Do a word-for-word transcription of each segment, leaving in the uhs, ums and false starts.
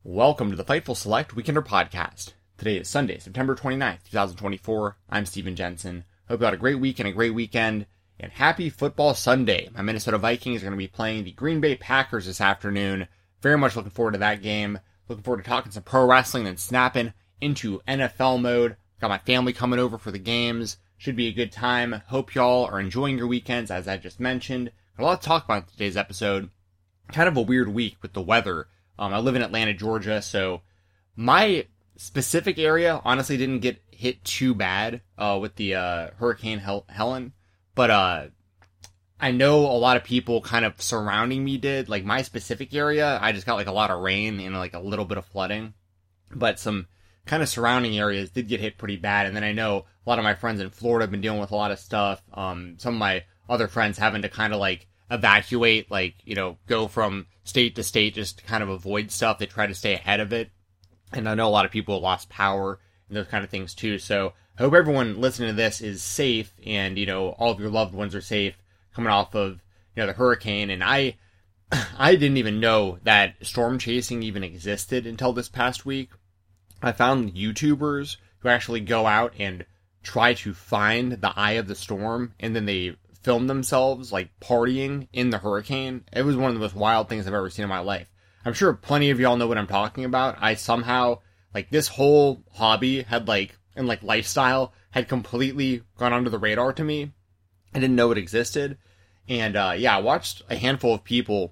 Welcome to the Fightful Select Weekender Podcast. Today is Sunday, September twenty-ninth, twenty twenty-four. I'm Steven Jensen. Hope you had a great week and a great weekend. And happy Football Sunday. My Minnesota Vikings are going to be playing the Green Bay Packers this afternoon. Very much looking forward to that game. Looking forward to talking some pro wrestling and snapping into N F L mode. Got my family coming over for the games. Should be a good time. Hope y'all are enjoying your weekends, as I just mentioned. Got a lot to talk about in today's episode. Kind of a weird week with the weather. Um, I live in Atlanta, Georgia, so my specific area honestly didn't get hit too bad uh, with the uh, Hurricane Hel- Helen, but uh, I know a lot of people kind of surrounding me did. Like my specific area, I just got like a lot of rain and like a little bit of flooding, but some kind of surrounding areas did get hit pretty bad. And then I know a lot of my friends in Florida have been dealing with a lot of stuff. Um, some of my other friends having to kind of like evacuate, like, you know, go from state to state just to kind of avoid stuff. They try to stay ahead of it. And I know a lot of people lost power and those kind of things too. So I hope everyone listening to this is safe and, you know, all of your loved ones are safe coming off of, you know, the hurricane. And I, I didn't even know that storm chasing even existed until this past week. I found YouTubers who actually go out and try to find the eye of the storm, and then they film themselves like partying in the hurricane. It was one of the most wild things I've ever seen in my life. I'm sure plenty of y'all know what I'm talking about. I somehow, like, this whole hobby had like, and like lifestyle had completely gone under the radar to me. I didn't know it existed. And uh, yeah, I watched a handful of people,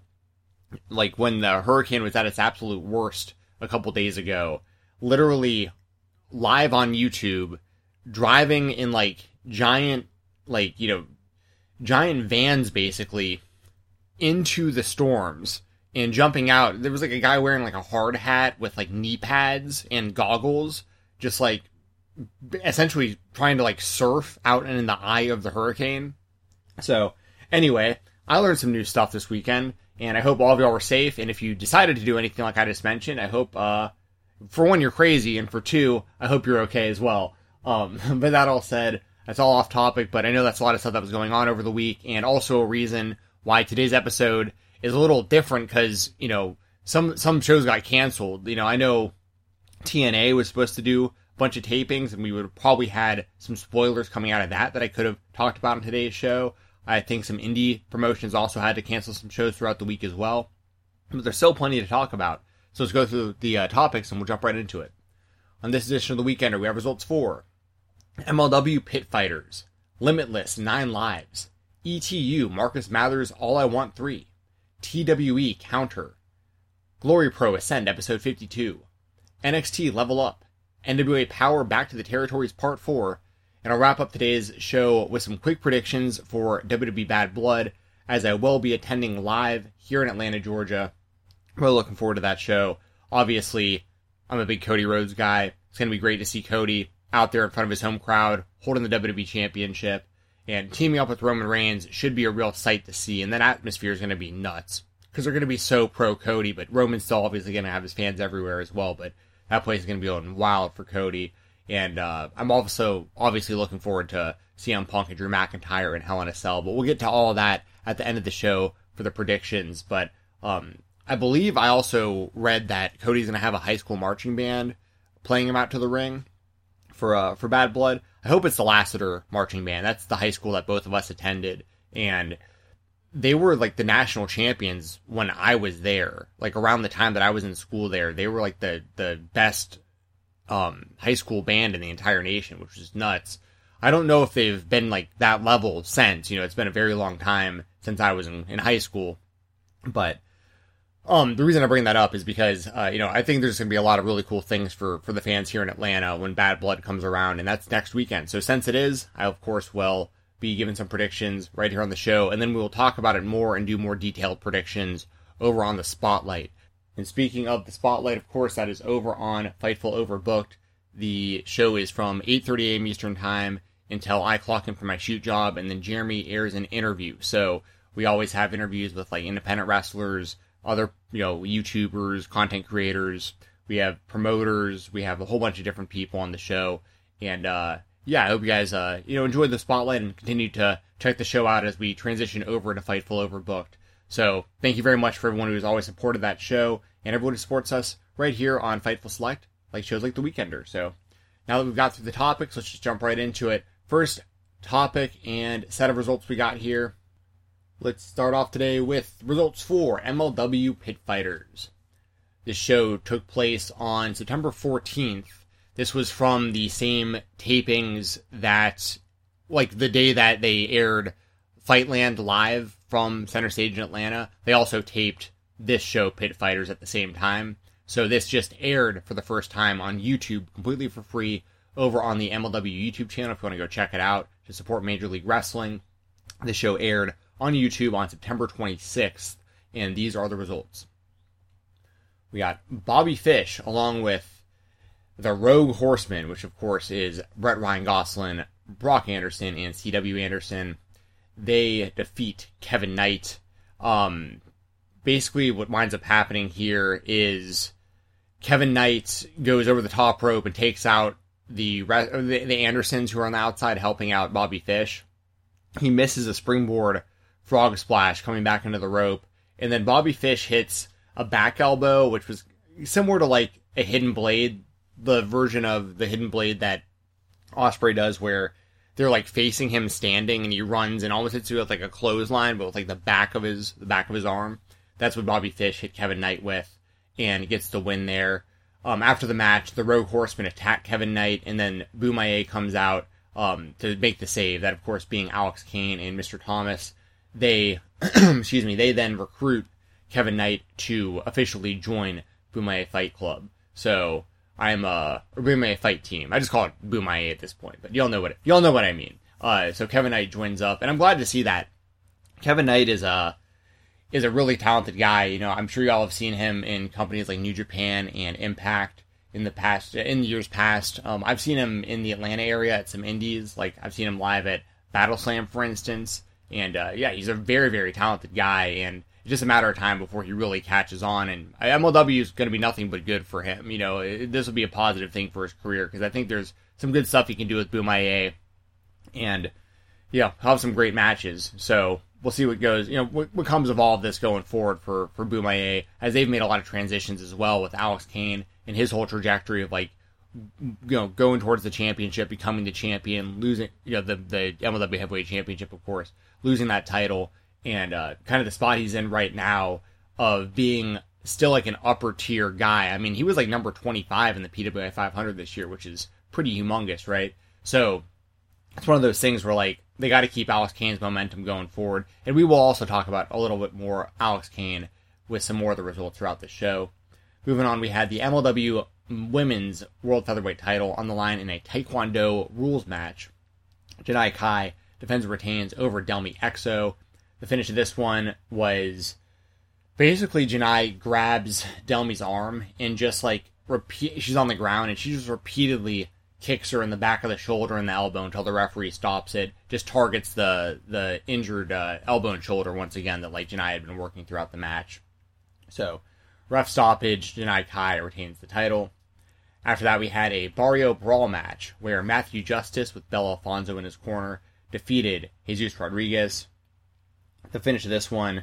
like when the hurricane was at its absolute worst a couple days ago, literally live on YouTube, driving in like giant, like, you know, giant vans basically into the storms and jumping out. There was like a guy wearing like a hard hat with like knee pads and goggles, just like essentially trying to like surf out in the eye of the hurricane. So anyway, I learned some new stuff this weekend, and I hope all of y'all were safe. And if you decided to do anything like I just mentioned, I hope, uh, for one, you're crazy, and for two, I hope you're okay as well. Um, but that all said, that's all off topic, but I know that's a lot of stuff that was going on over the week, and also a reason why today's episode is a little different, because, you know, some some shows got canceled. You know, I know T N A was supposed to do a bunch of tapings, and we would have probably had some spoilers coming out of that that I could have talked about in today's show. I think some indie promotions also had to cancel some shows throughout the week as well. But there's still plenty to talk about. So let's go through the uh, topics, and we'll jump right into it. On this edition of The Weekender, we have results for M L W Pit Fighters, Limitless Nine Lives, E T U Marcus Mathers All I Want three, T W E Counter, Glory Pro Ascend Episode fifty-two, N X T Level Up, N W A Power Back to the Territories Part four, and I'll wrap up today's show with some quick predictions for W W E Bad Blood, as I will be attending live here in Atlanta, Georgia. Really looking forward to that show. Obviously, I'm a big Cody Rhodes guy. It's going to be great to see Cody out there in front of his home crowd, holding the W W E Championship, and teaming up with Roman Reigns should be a real sight to see, and that atmosphere is going to be nuts, because they're going to be so pro-Cody, but Roman's still obviously going to have his fans everywhere as well, but that place is going to be going wild for Cody, and uh, I'm also obviously looking forward to C M Punk and Drew McIntyre and Hell in a Cell, but we'll get to all of that at the end of the show for the predictions, but um, I believe I also read that Cody's going to have a high school marching band playing him out to the ring for uh, for Bad Blood. I hope it's the Lassiter marching band. That's the high school that both of us attended, and they were like the national champions when I was there. Like around the time that I was in school there, they were like the the best um, high school band in the entire nation, which is nuts. I don't know if they've been like that level since. You know, it's been a very long time since I was in, in high school, but Um, the reason I bring that up is because, uh, you know, I think there's going to be a lot of really cool things for, for the fans here in Atlanta when Bad Blood comes around, and that's next weekend. So since it is, I, of course, will be giving some predictions right here on the show, and then we will talk about it more and do more detailed predictions over on the Spotlight. And speaking of the Spotlight, of course, that is over on Fightful Overbooked. The show is from eight thirty a.m. Eastern Time until I clock in for my shoot job, and then Jeremy airs an interview. So we always have interviews with, like, independent wrestlers, other, you know, YouTubers, content creators. We have promoters. We have a whole bunch of different people on the show. And, uh, yeah, I hope you guys, uh, you know, enjoyed the Spotlight and continue to check the show out as we transition over to Fightful Overbooked. So thank you very much for everyone who's always supported that show and everyone who supports us right here on Fightful Select, like shows like The Weekender. So now that we've got through the topics, let's just jump right into it. First topic and set of results we got here. Let's start off today with results for M L W Pit Fighters. This show took place on September fourteenth. This was from the same tapings that, like the day that they aired Fightland Live from Center Stage in Atlanta. They also taped this show, Pit Fighters, at the same time. So this just aired for the first time on YouTube, completely for free, over on the M L W YouTube channel if you want to go check it out to support Major League Wrestling. This show aired on YouTube on September twenty-sixth, and these are the results. We got Bobby Fish along with the Rogue Horsemen, which of course is Brett Ryan Gosselin, Brock Anderson, and C W Anderson. They defeat Kevin Knight. Um, basically what winds up happening here is Kevin Knight goes over the top rope and takes out the, the, the Andersons who are on the outside helping out Bobby Fish. He misses a springboard frog splash coming back into the rope, and then Bobby Fish hits a back elbow, which was similar to like a hidden blade, the version of the hidden blade that Ospreay does, where they're like facing him standing and he runs and almost hits you with like a clothesline, but with like the back of his the back of his arm. That's what Bobby Fish hit Kevin Knight with, and gets the win there. Um, after the match, the Rogue Horsemen attack Kevin Knight, and then Bomaye comes out um, to make the save. That, of course, being Alex Kane and Mister Thomas. They, excuse me, they then recruit Kevin Knight to officially join Bomaye Fight Club. So I'm a Bomaye Fight Team. I just call it Bomaye at this point, but y'all know what y'all know what I mean. Uh, so Kevin Knight joins up, and I'm glad to see that. Kevin Knight is a is a really talented guy. You know, I'm sure y'all have seen him in companies like New Japan and Impact in the past, in years past. Um, I've seen him in the Atlanta area at some indies. Like I've seen him live at Battle Slam, for instance. And, uh, yeah, he's a very, very talented guy, and it's just a matter of time before he really catches on, and M L W is going to be nothing but good for him. You know, it, this will be a positive thing for his career, because I think there's some good stuff he can do with Bomaye, and, yeah, he'll have some great matches, so we'll see what goes, you know, what, what comes of all of this going forward for, for Bomaye, as they've made a lot of transitions as well with Alex Kane, and his whole trajectory of, like, you know, going towards the championship, becoming the champion, losing, you know, the, the M L W Heavyweight Championship, of course, losing that title, and uh, kind of the spot he's in right now of being still like an upper tier guy. I mean, he was like number twenty-five in the P W I five hundred this year, which is pretty humongous, right? So it's one of those things where like they got to keep Alex Kane's momentum going forward, and we will also talk about a little bit more Alex Kane with some more of the results throughout the show. Moving on, we had the M L W Women's World Featherweight title on the line in a Taekwondo rules match. Janai Kai defends and retains over Delmi Exo. The finish of this one was basically Janai grabs Delmi's arm and just like repeat. She's on the ground and she just repeatedly kicks her in the back of the shoulder and the elbow until the referee stops it. Just targets the the injured uh, elbow and shoulder once again that like Janai had been working throughout the match. So ref stoppage. Janai Kai retains the title. After that, we had a Barrio Brawl match where Matthew Justice with Bel Alfonso in his corner defeated Jesus Rodriguez. The finish of this one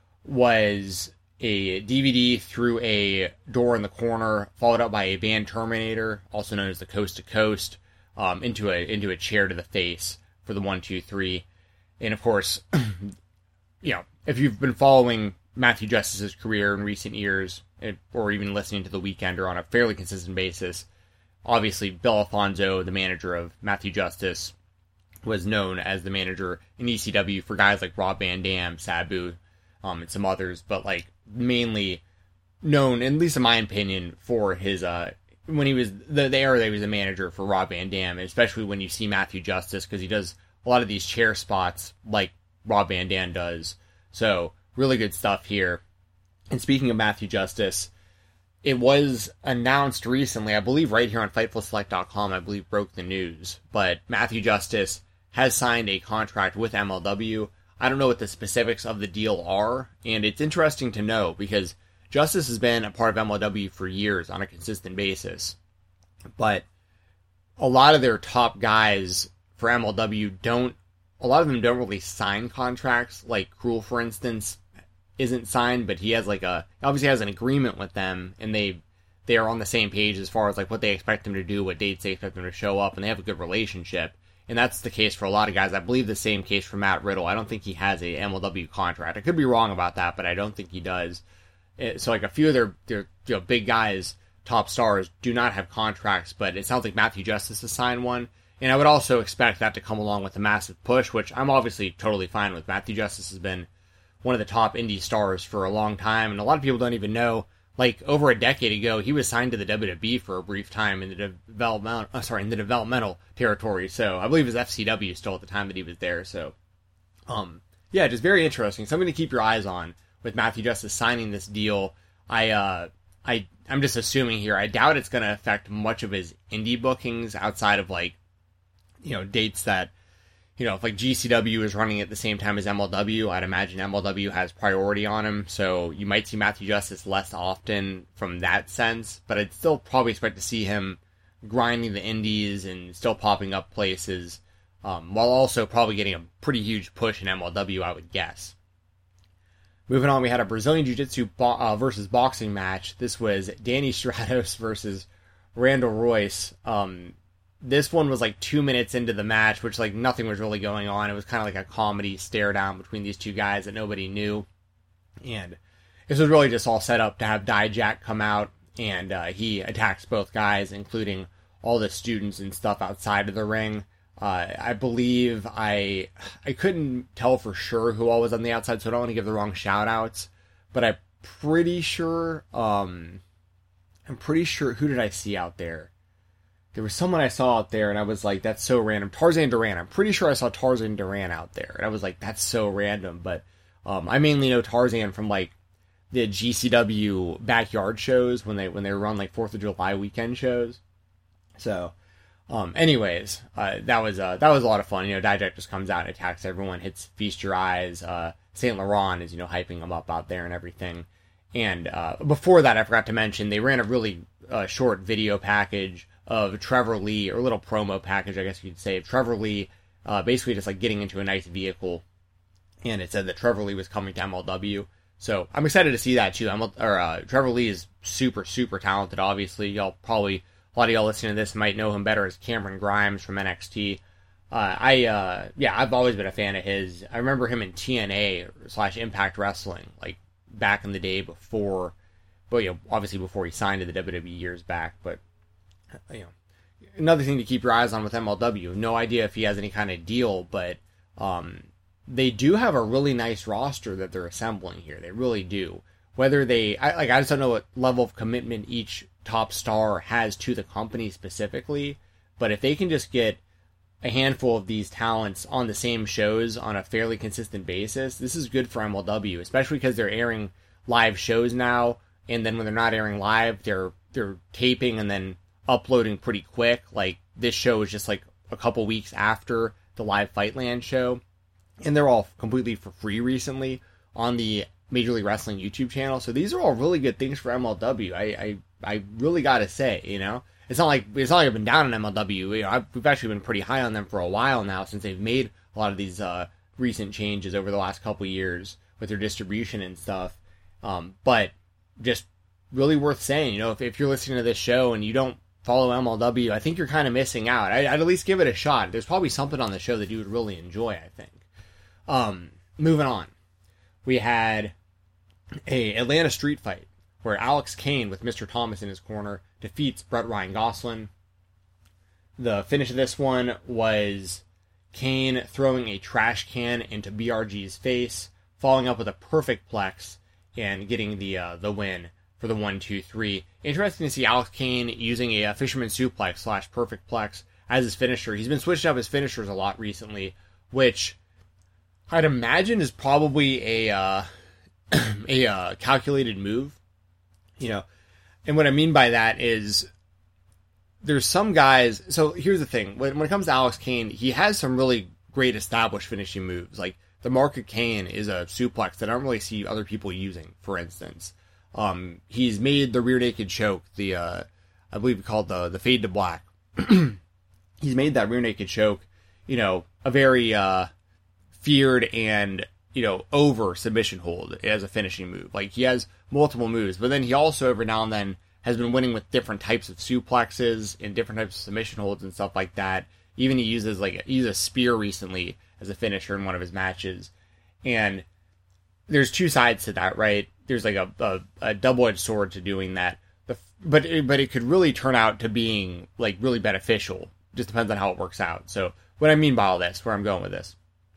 was a D V D through a door in the corner, followed up by a band Terminator, also known as the Coast to Coast, um, into a into a chair to the face for the one, two, three. And of course, you know, if you've been following Matthew Justice's career in recent years, or even listening to The Weekender on a fairly consistent basis, obviously Bel Alfonso, the manager of Matthew Justice, was known as the manager in E C W for guys like Rob Van Dam, Sabu, um, and some others, but like mainly known, at least in my opinion, for his uh when he was the, the era that he was a manager for Rob Van Dam, and especially when you see Matthew Justice, because he does a lot of these chair spots like Rob Van Dam does. So really good stuff here. And speaking of Matthew Justice, it was announced recently, I believe right here on Fightful Select dot com, I believe broke the news, but Matthew Justice has signed a contract with M L W. I don't know what the specifics of the deal are, and it's interesting to know because Justice has been a part of M L W for years on a consistent basis, but a lot of their top guys for M L W don't, a lot of them don't really sign contracts, like Cruel, for instance, isn't signed, but he has like a obviously has an agreement with them, and they they are on the same page as far as like what they expect him to do, what dates they expect him to show up, and they have a good relationship. And that's the case for a lot of guys. I believe the same case for Matt Riddle. I don't think he has a M L W contract. I could be wrong about that, but I don't think he does. So like a few of their, their you know, big guys, top stars, do not have contracts, but it sounds like Matthew Justice has signed one. And I would also expect that to come along with a massive push, which I'm obviously totally fine with. Matthew Justice has been one of the top indie stars for a long time, and a lot of people don't even know. Like over a decade ago, he was signed to the W W E for a brief time in the developmental, uh, sorry, in the developmental territory. So I believe it was F C W still at the time that he was there. So, um, yeah, just very interesting. Something to keep your eyes on with Matthew Justice signing this deal. I, uh, I, I'm just assuming here. I doubt it's going to affect much of his indie bookings outside of like, you know, dates that. You know, if like G C W is running at the same time as M L W, I'd imagine M L W has priority on him. So you might see Matthew Justice less often from that sense, but I'd still probably expect to see him grinding the indies and still popping up places, um, while also probably getting a pretty huge push in M L W, I would guess. Moving on, we had a Brazilian Jiu-Jitsu bo- uh, versus boxing match. This was Danny Stratos versus Randall Royce. Um, This one was like two minutes into the match, which like nothing was really going on. It was kind of like a comedy stare down between these two guys that nobody knew. And this was really just all set up to have Dijak come out, and uh, he attacks both guys, including all the students and stuff outside of the ring. Uh, I believe I I couldn't tell for sure who all was on the outside, so I don't want to give the wrong shout outs. But I'm pretty sure, um, I'm pretty sure, who did I see out there? There was someone I saw out there, and I was like, that's so random. Tarzan Duran. I'm pretty sure I saw Tarzan Duran out there. And I was like, that's so random. But um, I mainly know Tarzan from, like, the G C W backyard shows when they when they run, like, fourth of July weekend shows. So, um, anyways, uh, that was uh, that was a lot of fun. You know, Dijak just comes out and attacks everyone, hits Feast Your Eyes. Uh, Saint Laurent is, you know, hyping him up out there and everything. And uh, before that, I forgot to mention, they ran a really uh, short video package of Trevor Lee, or a little promo package, I guess you could say, of Trevor Lee, uh, basically just like getting into a nice vehicle, and it said that Trevor Lee was coming to M L W, so I'm excited to see that too. M L, or uh, Trevor Lee is super, super talented, obviously. Y'all probably, a lot of y'all listening to this might know him better as Cameron Grimes from N X T. Uh, I, uh, yeah, I've always been a fan of his. I remember him in T N A slash Impact Wrestling, like, back in the day before, well, you know, obviously before he signed to the W W E years back, but you know, another thing to keep your eyes on with M L W. No idea if he has any kind of deal, but um, they do have a really nice roster that they're assembling here. They really do. Whether they, I, like, I just don't know what level of commitment each top star has to the company specifically, but if they can just get a handful of these talents on the same shows on a fairly consistent basis, this is good for M L W, especially because they're airing live shows now, and then when they're not airing live, they're they're taping and then uploading pretty quick. Like, this show is just like a couple weeks after the live Fightland show, and they're all completely for free recently on the Major League Wrestling YouTube channel. So these are all really good things for M L W. I I, I really gotta say, you know, it's not like it's not like I've been down on M L W. You know, I've, we've actually been pretty high on them for a while now, since they've made a lot of these uh, recent changes over the last couple years with their distribution and stuff. Um, but just really worth saying, you know, if, if you're listening to this show and you don't follow M L W, I think you're kind of missing out. I, I'd at least give it a shot. There's probably something on the show that you would really enjoy, I think. Um, moving on. We had a Atlanta street fight where Alex Kane, with Mister Thomas in his corner, defeats Brett Ryan Gosselin. The finish of this one was Kane throwing a trash can into B R G's face, following up with a perfect plex, and getting the uh, the win for the one, two, three. Interesting to see Alex Kane using a, a fisherman suplex slash perfect plex as his finisher. He's been switching up his finishers a lot recently, which I'd imagine is probably a uh, a uh, calculated move. You know, and what I mean by that is there's some guys. So here's the thing: when, when it comes to Alex Kane, he has some really great established finishing moves. Like the Mark of Kane is a suplex that I don't really see other people using. For instance. Um, he's made the rear naked choke, the, uh, I believe called the, the fade to black. He's made that rear naked choke, you know, a very, uh, feared and, you know, over submission hold as a finishing move. Like, he has multiple moves, but then he also every now and then has been winning with different types of suplexes and different types of submission holds and stuff like that. Even he uses like he used a spear recently as a finisher in one of his matches. And there's two sides to that, right? There's like a, a, a double-edged sword to doing that. But it, but it could really turn out to being like really beneficial. Just depends on how it works out. So what I mean by all this, where I'm going with this,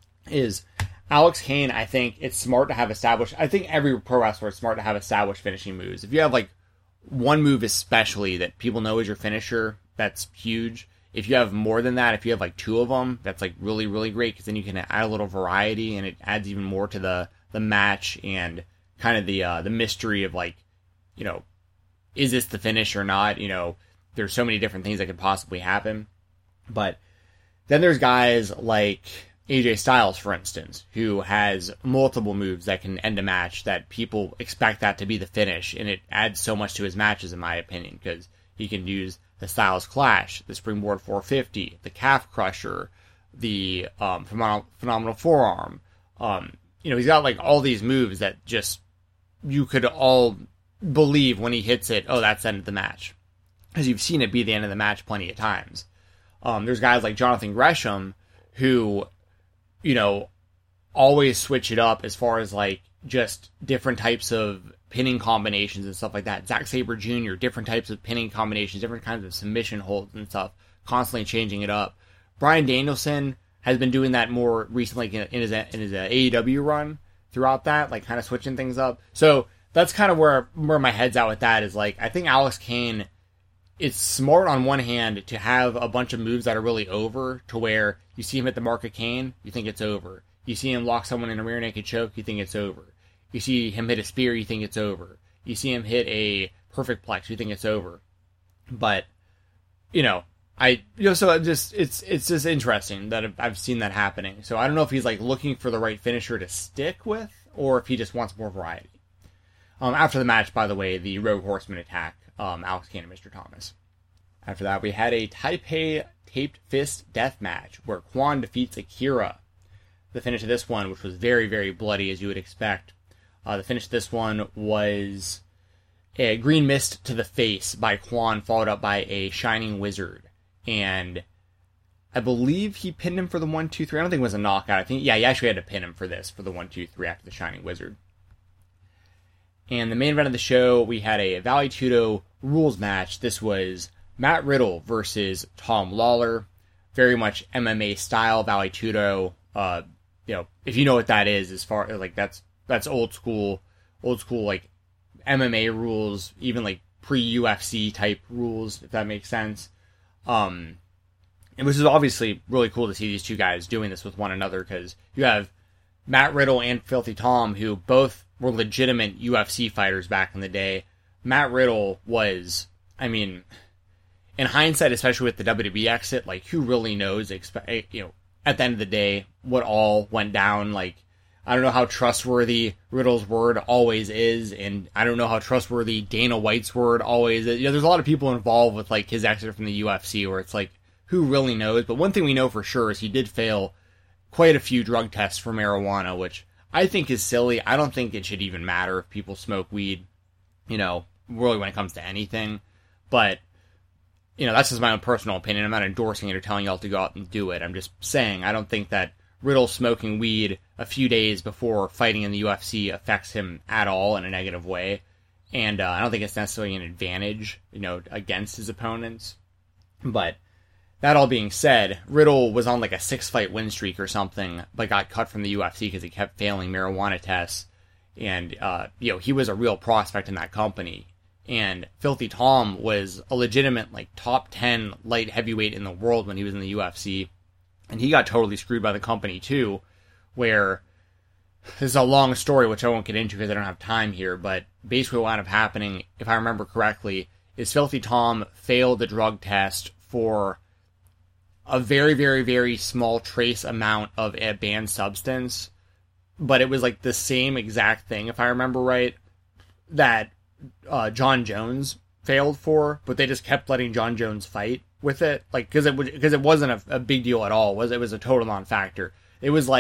is Alex Kane, I think it's smart to have established, I think every pro wrestler is smart to have established finishing moves. If you have like one move especially that people know is your finisher, that's huge. If you have more than that, if you have like two of them, that's like really, really great, because then you can add a little variety and it adds even more to the, the match and kind of the uh, the mystery of like, you know, is this the finish or not? You know, there's so many different things that could possibly happen. But then there's guys like A J Styles, for instance, who has multiple moves that can end a match that people expect that to be the finish, and it adds so much to his matches, in my opinion, because he can use the Styles Clash, the Springboard four fifty, the Calf Crusher, the um, phenomenal, phenomenal Forearm. Um, you know, he's got like all these moves that just you could all believe when he hits it, oh, that's the end of the match, because you've seen it be the end of the match plenty of times. Um, there's guys like Jonathan Gresham who, you know, always switch it up as far as like just different types of pinning combinations and stuff like that. Zack Sabre Junior, different types of pinning combinations, different kinds of submission holds and stuff, constantly changing it up. Bryan Danielson has been doing that more recently in his in his A E W run throughout that, like kind of switching things up. So that's kind of where where my head's at with that, is like, I think Alex Kane, it's smart on one hand to have a bunch of moves that are really over, to where you see him hit the mark of Kane, you think it's over. You see him lock someone in a rear naked choke, you think it's over. You see him hit a spear, you think it's over. You see him hit a perfect plex, you think it's over. But, you know, I, you know, so it just, it's, it's just interesting that I've seen that happening. So I don't know if he's like looking for the right finisher to stick with, or if he just wants more variety. Um, after the match, by the way, the Rogue Horseman attack, um, Alex Kane and Mister Thomas. After that, we had a Taipei Taped Fist death match where Kwan defeats Akira. The finish of this one, which was very, very bloody, as you would expect. Uh, the finish of this one was a green mist to the face by Kwan, followed up by a Shining Wizard. And I believe he pinned him for the one, two, three. I don't think it was a knockout. I think, yeah, he actually had to pin him for this, for the one, two, three after the Shining Wizard. And the main event of the show, we had a Vale Tudo rules match. This was Matt Riddle versus Tom Lawler. Very much M M A style. Vale Tudo, uh, you know, if you know what that is, as far as like that's that's old school, old school like M M A rules, even like pre-U F C type rules, if that makes sense. Um, and which is obviously really cool to see these two guys doing this with one another, because you have Matt Riddle and Filthy Tom, who both were legitimate U F C fighters back in the day. Matt Riddle was, I mean, in hindsight, especially with the W W E exit, like, who really knows, you know, at the end of the day, what all went down. Like, I don't know how trustworthy Riddle's word always is, and I don't know how trustworthy Dana White's word always is. You know, there's a lot of people involved with, like, his exit from the U F C where it's like, who really knows? But one thing we know for sure is he did fail quite a few drug tests for marijuana, which I think is silly. I don't think it should even matter if people smoke weed, you know, really when it comes to anything. But, you know, that's just my own personal opinion. I'm not endorsing it or telling y'all to go out and do it. I'm just saying I don't think that Riddle smoking weed a few days before fighting in the U F C affects him at all in a negative way. And uh, I don't think it's necessarily an advantage, you know, against his opponents. But that all being said, Riddle was on like a six-fight win streak or something, but got cut from the U F C because he kept failing marijuana tests. And, uh, you know, he was a real prospect in that company. And Filthy Tom was a legitimate, like, top ten light heavyweight in the world when he was in the U F C. And he got totally screwed by the company, too, where this is a long story, which I won't get into because I don't have time here, but basically what wound up happening, if I remember correctly, is Filthy Tom failed the drug test for a very, very, very small trace amount of a banned substance, but it was like the same exact thing, if I remember right, that uh, John Jones failed for, but they just kept letting John Jones fight with it, like, because it because it wasn't a, a big deal at all. It was it was a total non-factor. It was like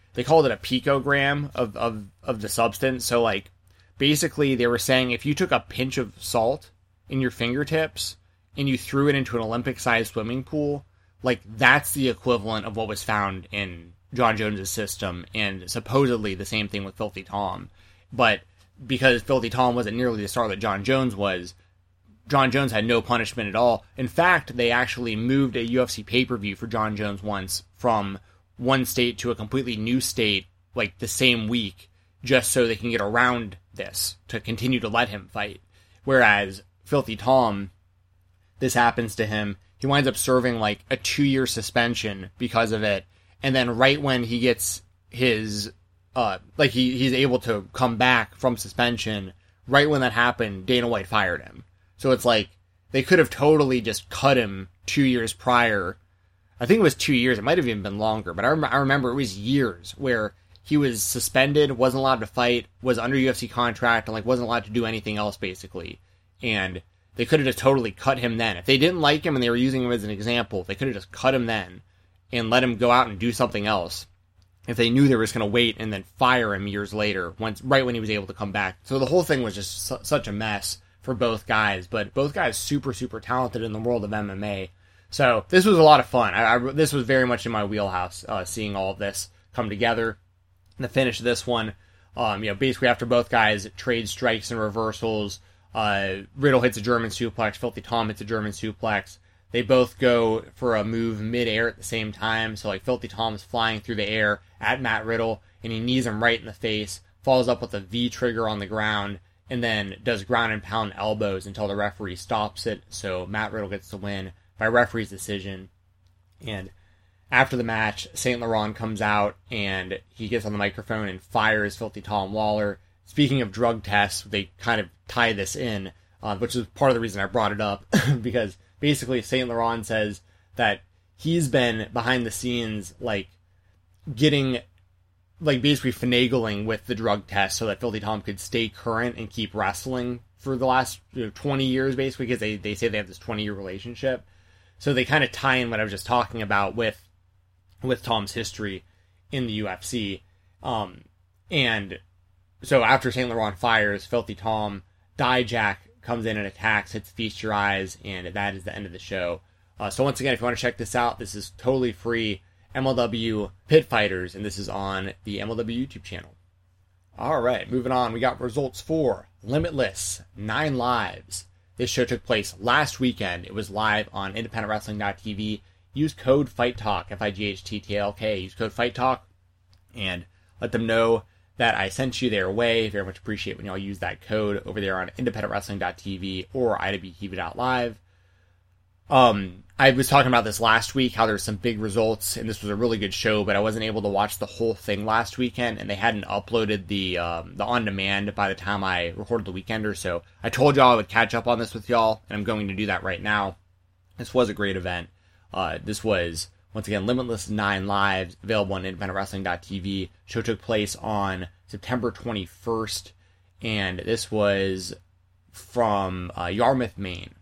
they called it a picogram of, of, of the substance. So, like, basically they were saying if you took a pinch of salt in your fingertips and you threw it into an Olympic-sized swimming pool, like, that's the equivalent of what was found in Jon Jones' system, and supposedly the same thing with Filthy Tom. But because Filthy Tom wasn't nearly the star that Jon Jones was, Jon Jones had no punishment at all. In fact, they actually moved a U F C pay-per-view for Jon Jones once from one state to a completely new state, like, the same week, just so they can get around this, to continue to let him fight. Whereas Filthy Tom, this happens to him, he winds up serving, like, a two-year suspension because of it, and then right when he gets his, uh, like, he, he's able to come back from suspension, right when that happened, Dana White fired him. So it's like, they could have totally just cut him two years prior. I think it was two years, it might have even been longer, but I, rem- I remember it was years, where he was suspended, wasn't allowed to fight, was under U F C contract, and, like, wasn't allowed to do anything else, basically. And they could have just totally cut him then. If they didn't like him and they were using him as an example, they could have just cut him then and let him go out and do something else. If they knew they were just going to wait and then fire him years later, once right when he was able to come back. So the whole thing was just su- such a mess for both guys. But both guys super, super talented in the world of M M A. So this was a lot of fun. I, I, this was very much in my wheelhouse, uh, seeing all of this come together. And the finish of this one, um, you know, basically after both guys trade strikes and reversals, uh, Riddle hits a German suplex, Filthy Tom hits a German suplex. They both go for a move mid-air at the same time. So, like, Filthy Tom's flying through the air at Matt Riddle, and he knees him right in the face, follows up with a V-trigger on the ground, and then does ground and pound elbows until the referee stops it. So Matt Riddle gets the win by referee's decision. And after the match, Saint Laurent comes out, and he gets on the microphone and fires Filthy Tom Lawler. Speaking of drug tests, they kind of tie this in, uh, which is part of the reason I brought it up, because basically Saint Laurent says that he's been behind the scenes, like, getting, like, basically finagling with the drug test so that Filthy Tom could stay current and keep wrestling for the last, you know, twenty years, basically, because they, they say they have this twenty-year relationship. So they kind of tie in what I was just talking about with with Tom's history in the U F C. Um, and so after Saint Laurent fires Filthy Tom, Dijak comes in and attacks, hits Feast Your Eyes, and that is the end of the show. Uh, so once again, if you want to check this out, this is totally free. M L W Pit Fighters, and this is on the M L W YouTube channel. Alright, moving on, we got results for Limitless Nine Lives. This show took place last weekend. It was live on independent wrestling dot t v. Use code FIGHTTALK, F I G H T T L K. Use code FIGHTTALK, and let them know that I sent you their way. Very much appreciate when y'all use that code over there on independent wrestling dot t v or I W T V dot live. Um, I was talking about this last week, how there's some big results, and this was a really good show, but I wasn't able to watch the whole thing last weekend, and they hadn't uploaded the um, the on-demand by the time I recorded the Weekender, so I told y'all I would catch up on this with y'all, and I'm going to do that right now. This was a great event. Uh, this was, once again, Limitless Nine Lives, available on independent wrestling dot t v. Show took place on September twenty-first, and this was from uh, Yarmouth, Maine.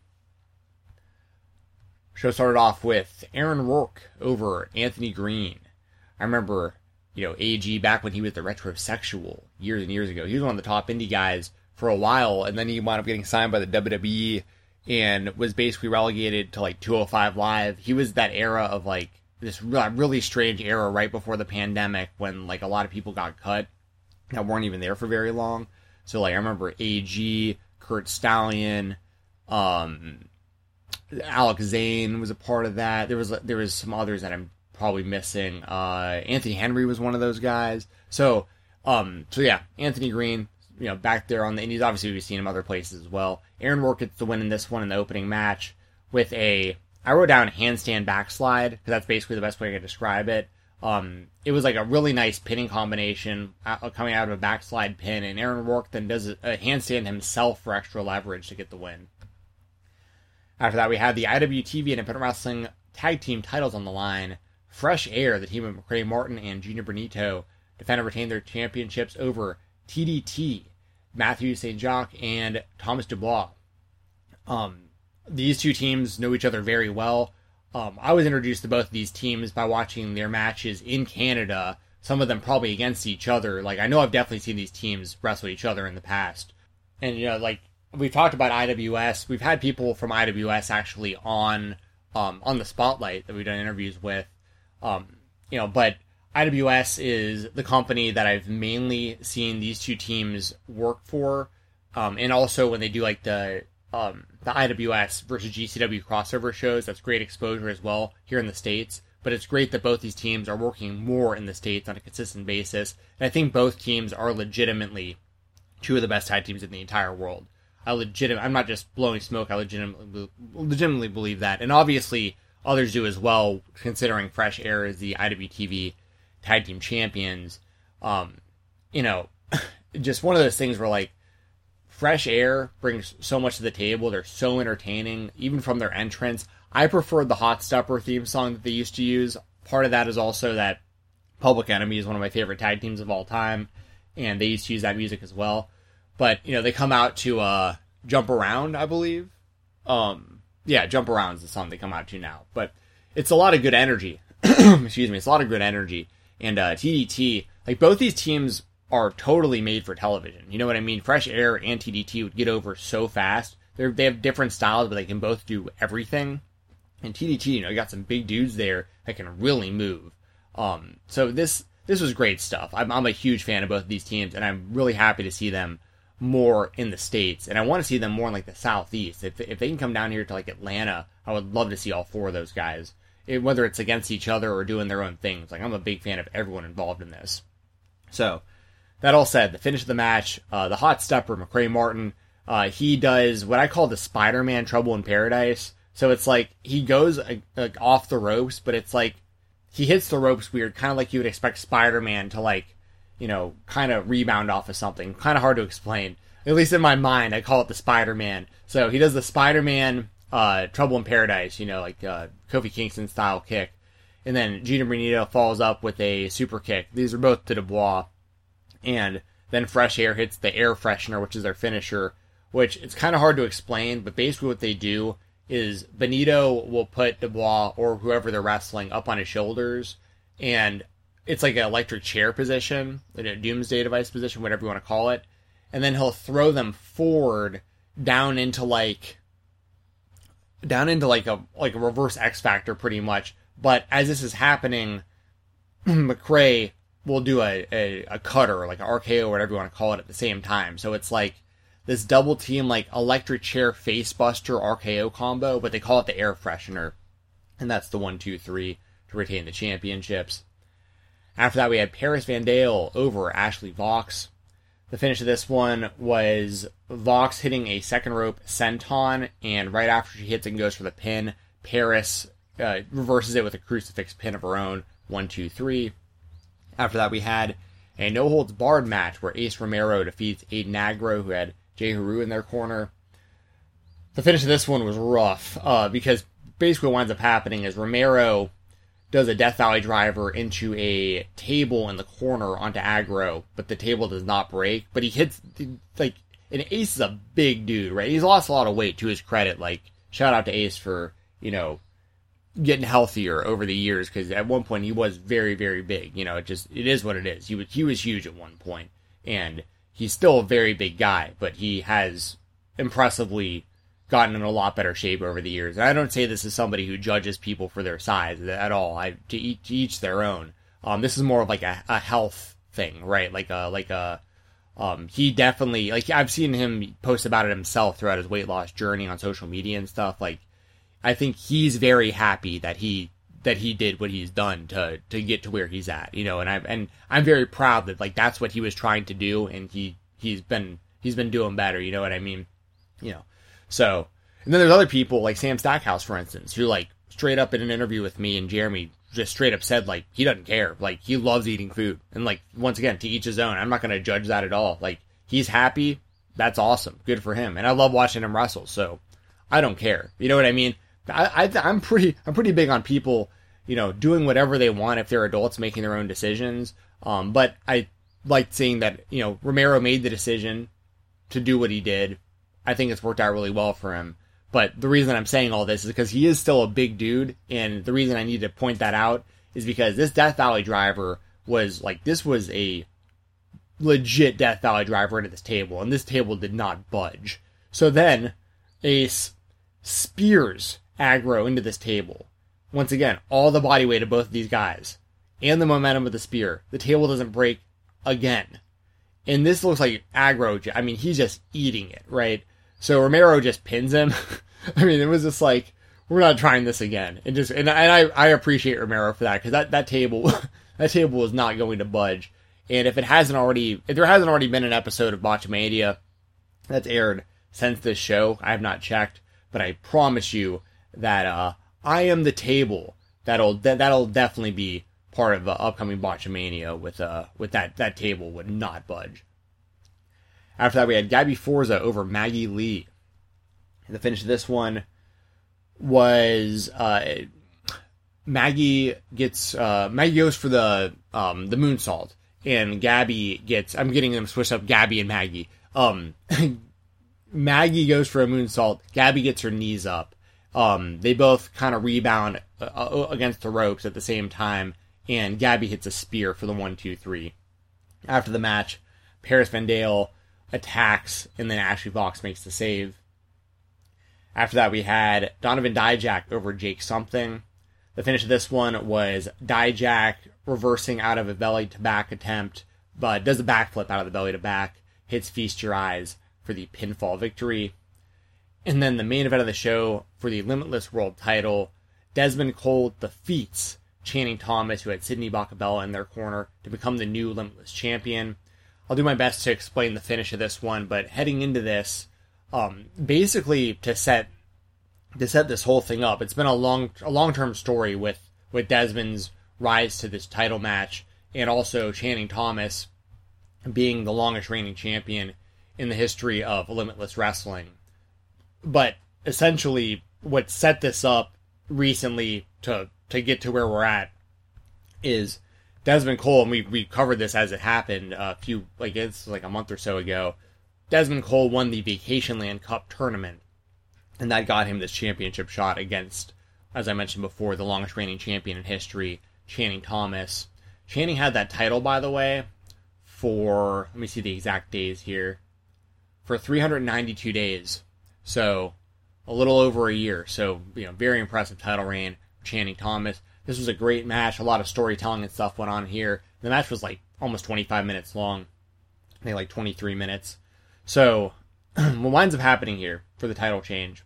Show started off with Aaron Rourke over Anthony Green. I remember, you know, A G back when he was the Retrosexual years and years ago. He was one of the top indie guys for a while, and then he wound up getting signed by the W W E and was basically relegated to, like, two oh five Live. He was that era of, like, this really strange era right before the pandemic when, like, a lot of people got cut that weren't even there for very long. So, like, I remember A G, Kurt Stallion, um... Alex Zane was a part of that. There was there was some others that I'm probably missing. Uh, Anthony Henry was one of those guys. So, um, so yeah, Anthony Green, you know, back there on the Indies. Obviously, we've seen him other places as well. Aaron Rourke gets the win in this one in the opening match with a, I wrote down handstand backslide, because that's basically the best way I could describe it. Um, it was like a really nice pinning combination uh, coming out of a backslide pin, and Aaron Rourke then does a handstand himself for extra leverage to get the win. After that, we had the I W T V and Independent Wrestling Tag Team titles on the line. Fresh Air, the team of McRae Martin and Junior Benito, defend and retain their championships over T D T, Matthew Saint Jacques, and Thomas Dubois. Um, these two teams know each other very well. Um, I was introduced to both of these teams by watching their matches in Canada some of them probably against each other. Like, I know I've definitely seen these teams wrestle each other in the past. And, you know, like, we've talked about I W S. We've had people from I W S actually on um, on the Spotlight that we've done interviews with. Um, you know, but I W S is the company that I've mainly seen these two teams work for. Um, and also when they do, like, the um, the I W S versus G C W crossover shows, that's great exposure as well here in the States. But it's great that both these teams are working more in the States on a consistent basis. And I think both teams are legitimately two of the best tag teams in the entire world. I legitimate. I'm not just blowing smoke. I legitimately, legitimately believe that. And obviously, others do as well, considering Fresh Air is the I W T V Tag Team Champions. Um, you know, just one of those things where, like, Fresh Air brings so much to the table. They're so entertaining, even from their entrance. I prefer the Hot Stepper theme song that they used to use. Part of that is also that Public Enemy is one of my favorite tag teams of all time, and they used to use that music as well. But, you know, they come out to uh, Jump Around, I believe. Um, yeah, Jump Around is the song they come out to now. But it's a lot of good energy. Excuse me, it's a lot of good energy. And uh, T D T, like, both these teams are totally made for television. You know what I mean? Fresh Air and T D T would get over so fast. They're, they have different styles, but they can both do everything. And T D T, you know, you got some big dudes there that can really move. Um, so this this was great stuff. I'm, I'm a huge fan of both of these teams, and I'm really happy to see them more in the States. And I want to see them more in, like, the Southeast. If, if they can come down here to, like, Atlanta, I would love to see all four of those guys. It, whether it's against each other or doing their own things. Like, I'm a big fan of everyone involved in this. So, that all said, the finish of the match, uh, the Hot Stepper, McCray Martin, uh, he does what I call the Spider-Man Trouble in Paradise. So it's like, he goes uh, like off the ropes, but it's like, he hits the ropes weird, kind of like you would expect Spider-Man to, like, you know, kind of rebound off of something. Kind of hard to explain. At least in my mind, I call it the Spider-Man. So he does the Spider-Man uh, Trouble in Paradise, you know, like uh, Kofi Kingston style kick. And then Gina Bonito follows up with a super kick. These are both to Dubois. And then Fresh Air hits the air freshener, which is their finisher, which it's kind of hard to explain, but basically what they do is Benito will put Dubois or whoever they're wrestling up on his shoulders, and it's like an electric chair position, like a doomsday device position, whatever you want to call it, and then he'll throw them forward down into like down into like a like a reverse X Factor pretty much. But as this is happening, McCray will do a, a, a cutter, like an R K O or whatever you want to call it, at the same time. So it's like this double team, like, electric chair face buster R K O combo, but they call it the air freshener. And that's the one, two, three to retain the championships. After that, we had Paris Van Dale over Ashley Vox. The finish of this one was Vox hitting a second rope senton, and right after she hits it and goes for the pin, Paris uh, reverses it with a crucifix pin of her own. One, two, three. After that, we had a no-holds-barred match where Ace Romero defeats Aiden Agro, who had Jay Haru in their corner. The finish of this one was rough, uh, because basically what winds up happening is Romero does a Death Valley driver into a table in the corner onto Agro, but the table does not break. But he hits, like, and Ace is a big dude, right? He's lost a lot of weight, to his credit. Like, shout out to Ace for, you know, getting healthier over the years, because at one point he was very, very big. You know, it just, it is what it is. He was, he was huge at one point, and he's still a very big guy, but he has impressively gotten in a lot better shape over the years. And I don't say this as somebody who judges people for their size at all. I to each, to each their own. Um, this is more of like a, a health thing, right? Like a like a um, he definitely, like, I've seen him post about it himself throughout his weight loss journey on social media and stuff. Like, I think he's very happy that he that he did what he's done to to get to where he's at, you know. And I'm and I'm very proud that, like, that's what he was trying to do, and he he's been he's been doing better. You know what I mean? You know. So, and then there's other people like Sam Stackhouse, for instance, who, like, straight up in an interview with me and Jeremy just straight up said, like, he doesn't care. Like, he loves eating food. And, like, once again, to each his own. I'm not going to judge that at all. Like, he's happy. That's awesome. Good for him. And I love watching him wrestle. So I don't care. You know what I mean? I, I, I'm pretty, I'm pretty big on people, you know, doing whatever they want if they're adults, making their own decisions. Um, but I like seeing that, you know, Romero made the decision to do what he did. I think it's worked out really well for him. But the reason I'm saying all this is because he is still a big dude, and the reason I need to point that out is because this Death Valley driver was like, this was a legit Death Valley driver into this table, and this table did not budge. So then, Ace spears aggro into this table. Once again, all the body weight of both of these guys, and the momentum of the spear. The table doesn't break again. And this looks like aggro, I mean, he's just eating it, right? So Romero just pins him. I mean, it was just like, we're not trying this again. And just, and I, and I, I appreciate Romero for that, because that, that table, that table is not going to budge. And if it hasn't already, if there hasn't already been an episode of Botchamania that's aired since this show, I have not checked, but I promise you that uh, I am the table that'll that, that'll definitely be part of uh, upcoming Botchamania. With uh with that that table would not budge. After that, we had Gabby Forza over Maggie Lee. And the finish of this one was uh, Maggie gets uh, Maggie goes for the um, the moonsault. And Gabby gets, I'm getting them switched up, Gabby and Maggie. Um, Maggie goes for a moonsault. Gabby gets her knees up. Um, they both kind of rebound uh, against the ropes at the same time. And Gabby hits a spear for the one, two, three. After the match, Paris Van Dale attacks, and then Ashley Vox makes the save. After that, we had Donovan Dijak over Jake Something. The finish of this one was Dijak reversing out of a belly to back attempt, but does a backflip out of the belly to back, hits Feast Your Eyes for the pinfall victory. And then the main event of the show for the Limitless World title, Desmond Cole defeats Channing Thomas, who had Sydney Bacabella in their corner, to become the new Limitless champion. I'll do my best to explain the finish of this one, but heading into this, um, basically to set to set this whole thing up, it's been a long a long-term story with, with Desmond's rise to this title match, and also Channing Thomas being the longest reigning champion in the history of Limitless Wrestling. But essentially, what set this up recently to to get to where we're at is Desmond Cole, and we we covered this as it happened a few, like it's like a month or so ago. Desmond Cole won the Vacationland Cup tournament, and that got him this championship shot against, as I mentioned before, the longest reigning champion in history, Channing Thomas. Channing had that title, by the way, for, let me see the exact days here, for three hundred ninety-two days. So, a little over a year. So, you know, very impressive title reign for Channing Thomas. This was a great match. A lot of storytelling and stuff went on here. The match was like almost twenty-five minutes long. I think like twenty-three minutes. So, what winds up happening here for the title change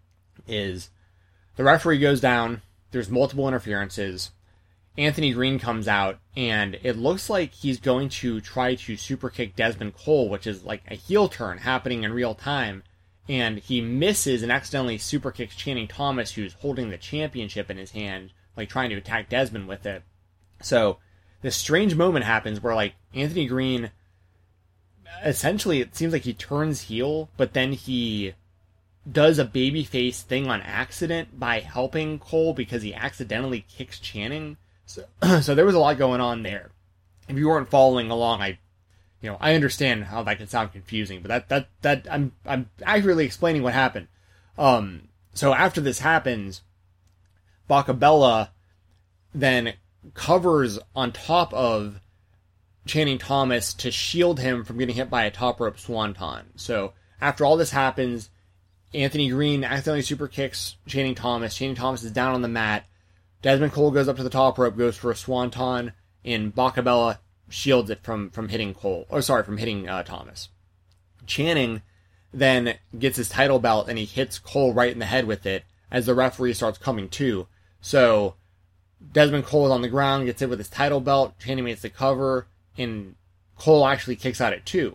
is the referee goes down. There's multiple interferences. Anthony Green comes out, and it looks like he's going to try to super kick Desmond Cole, which is like a heel turn happening in real time. And he misses and accidentally super kicks Channing Thomas, who's holding the championship in his hand, like trying to attack Desmond with it. So this strange moment happens where like Anthony Green, essentially it seems like he turns heel, but then he does a babyface thing on accident by helping Cole because he accidentally kicks Channing. So, so there was a lot going on there. If you weren't following along, I, you know, I understand how that can sound confusing, but that that that I'm I'm accurately explaining what happened. Um, so after this happens, Bacabella then covers on top of Channing Thomas to shield him from getting hit by a top rope swanton. So after all this happens, Anthony Green accidentally super kicks Channing Thomas. Channing Thomas is down on the mat. Desmond Cole goes up to the top rope, goes for a swanton, and Bacabella shields it from, from hitting Cole, or sorry, from hitting uh, Thomas. Channing then gets his title belt and he hits Cole right in the head with it as the referee starts coming to. So Desmond Cole is on the ground, gets hit with his title belt, Channing makes the cover, and Cole actually kicks out at two.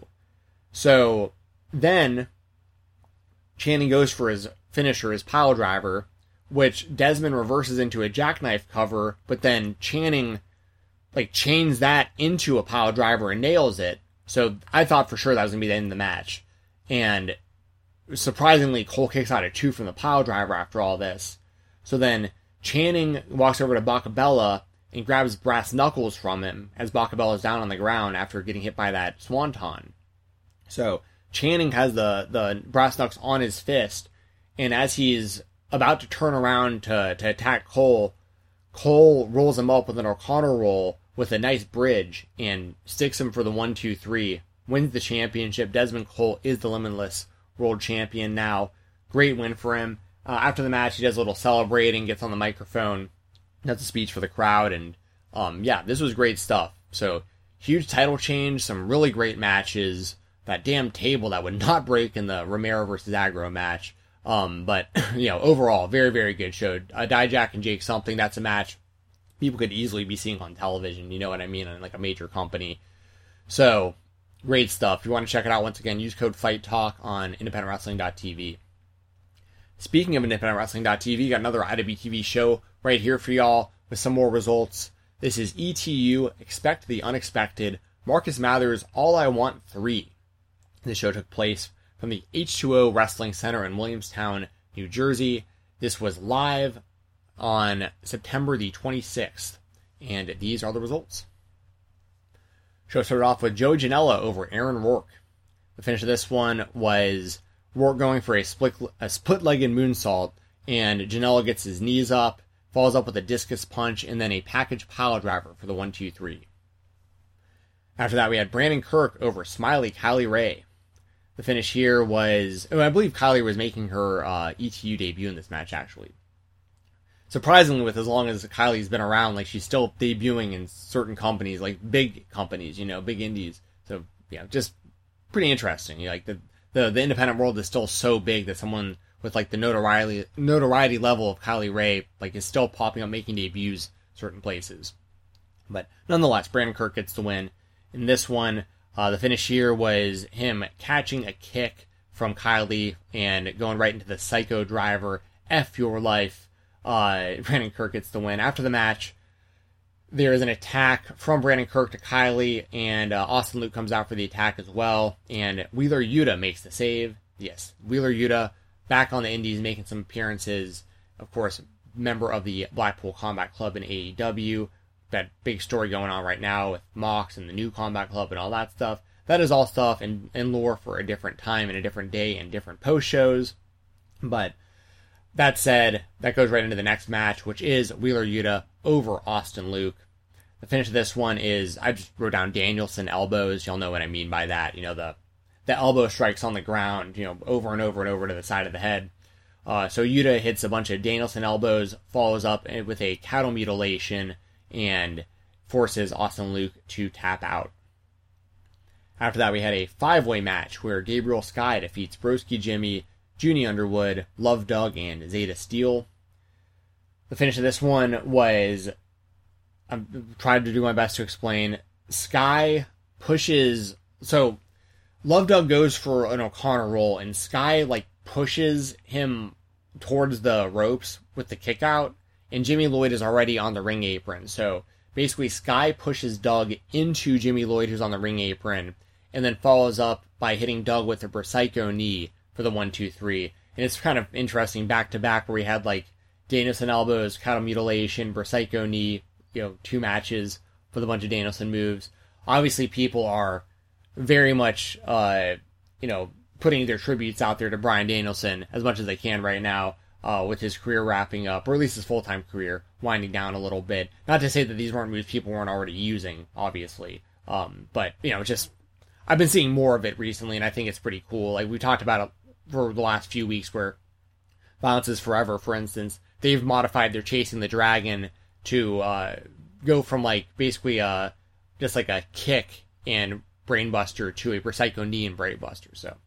So then Channing goes for his finisher, his pile driver, which Desmond reverses into a jackknife cover, but then Channing like chains that into a pile driver and nails it. So I thought for sure that was going to be the end of the match. And surprisingly, Cole kicks out at two from the pile driver after all this. So then Channing walks over to Bacabella and grabs brass knuckles from him as Bacabella's down on the ground after getting hit by that swanton. So Channing has the, the brass knucks on his fist, and as he's about to turn around to, to attack Cole, Cole rolls him up with an O'Connor roll, with a nice bridge and sticks him for the one, two, three, wins the championship. Desmond Colt is the Limitless World Champion now. Great win for him. Uh, after the match, he does a little celebrating, gets on the microphone, does a speech for the crowd, and um, yeah, this was great stuff. So, huge title change, some really great matches. That damn table that would not break in the Romero versus Aggro match. Um, but, you know, overall, very, very good show. Uh, Dijak and Jake Something, that's a match people could easily be seeing on television, you know what I mean, on like a major company. So, great stuff. If you want to check it out, once again, use code FIGHTTALK on independent wrestling dot t v. Speaking of independent wrestling dot t v, got another I W T V show right here for y'all with some more results. This is E T U, Expect the Unexpected, Marcus Mathers, All I Want three. This show took place from the H two O Wrestling Center in Williamstown, New Jersey. This was live on September the twenty-sixth, and these are the results. Show started off with Joe Janela over Aaron Rourke. The finish of this one was Rourke going for a split a split-legged moonsault, and Janela gets his knees up, falls up with a discus punch, and then a package pile driver for the one, two, three. After that, we had Brandon Kirk over Smiley Kylie Ray. The finish here was, oh, I believe Kylie was making her uh, E T U debut in this match, actually. Surprisingly, with as long as Kylie's been around, like, she's still debuting in certain companies, like big companies, you know, big indies. So, yeah, just pretty interesting. You know, like, the, the, the independent world is still so big that someone with, like, the notoriety, notoriety level of Kylie Ray, like, is still popping up, making debuts certain places. But, nonetheless, Brandon Kirk gets the win. In this one, Uh, the finish here was him catching a kick from Kylie and going right into the Psycho Driver, F your life. Uh, Brandon Kirk gets the win. After the match, there is an attack from Brandon Kirk to Kylie, and uh, Austin Luke comes out for the attack as well, and Wheeler Yuta makes the save. Yes, Wheeler Yuta back on the indies, making some appearances. Of course, member of the Blackpool Combat Club in A E W. That big story going on right now with Mox and the new Combat Club and all that stuff. That is all stuff and, and lore for a different time and a different day and different post shows. But that said, that goes right into the next match, which is Wheeler Yuta over Austin Luke. The finish of this one is, I just wrote down Danielson elbows. Y'all know what I mean by that. You know, the, the elbow strikes on the ground, you know, over and over and over to the side of the head. Uh, so Yuta hits a bunch of Danielson elbows, follows up with a cattle mutilation, and forces Austin Luke to tap out. After that, we had a five-way match where Gabriel Sky defeats Broski Jimmy, Junie Underwood, Love Doug, and Zeta Steel. The finish of this one was, I'm trying to do my best to explain, Sky pushes, so Love Doug goes for an O'Connor roll, and Sky, like, pushes him towards the ropes with the kick out, and Jimmy Lloyd is already on the ring apron. So basically, Sky pushes Doug into Jimmy Lloyd, who's on the ring apron, and then follows up by hitting Doug with a Bersycho knee for the one, two, three. And it's kind of interesting back to back where we had like Danielson elbows, cattle mutilation, Bersycho knee, you know, two matches with a bunch of Danielson moves. Obviously, people are very much, uh, you know, putting their tributes out there to Bryan Danielson as much as they can right now. Uh, with his career wrapping up, or at least his full-time career winding down a little bit. Not to say that these weren't moves people weren't already using, obviously. Um, but, you know, just, I've been seeing more of it recently, and I think it's pretty cool. Like, we talked about it for the last few weeks, where Violence is Forever, for instance, they've modified their Chasing the Dragon to uh, go from, like, basically uh, just like a kick and Brainbuster to a Bersycho knee and Brainbuster, so.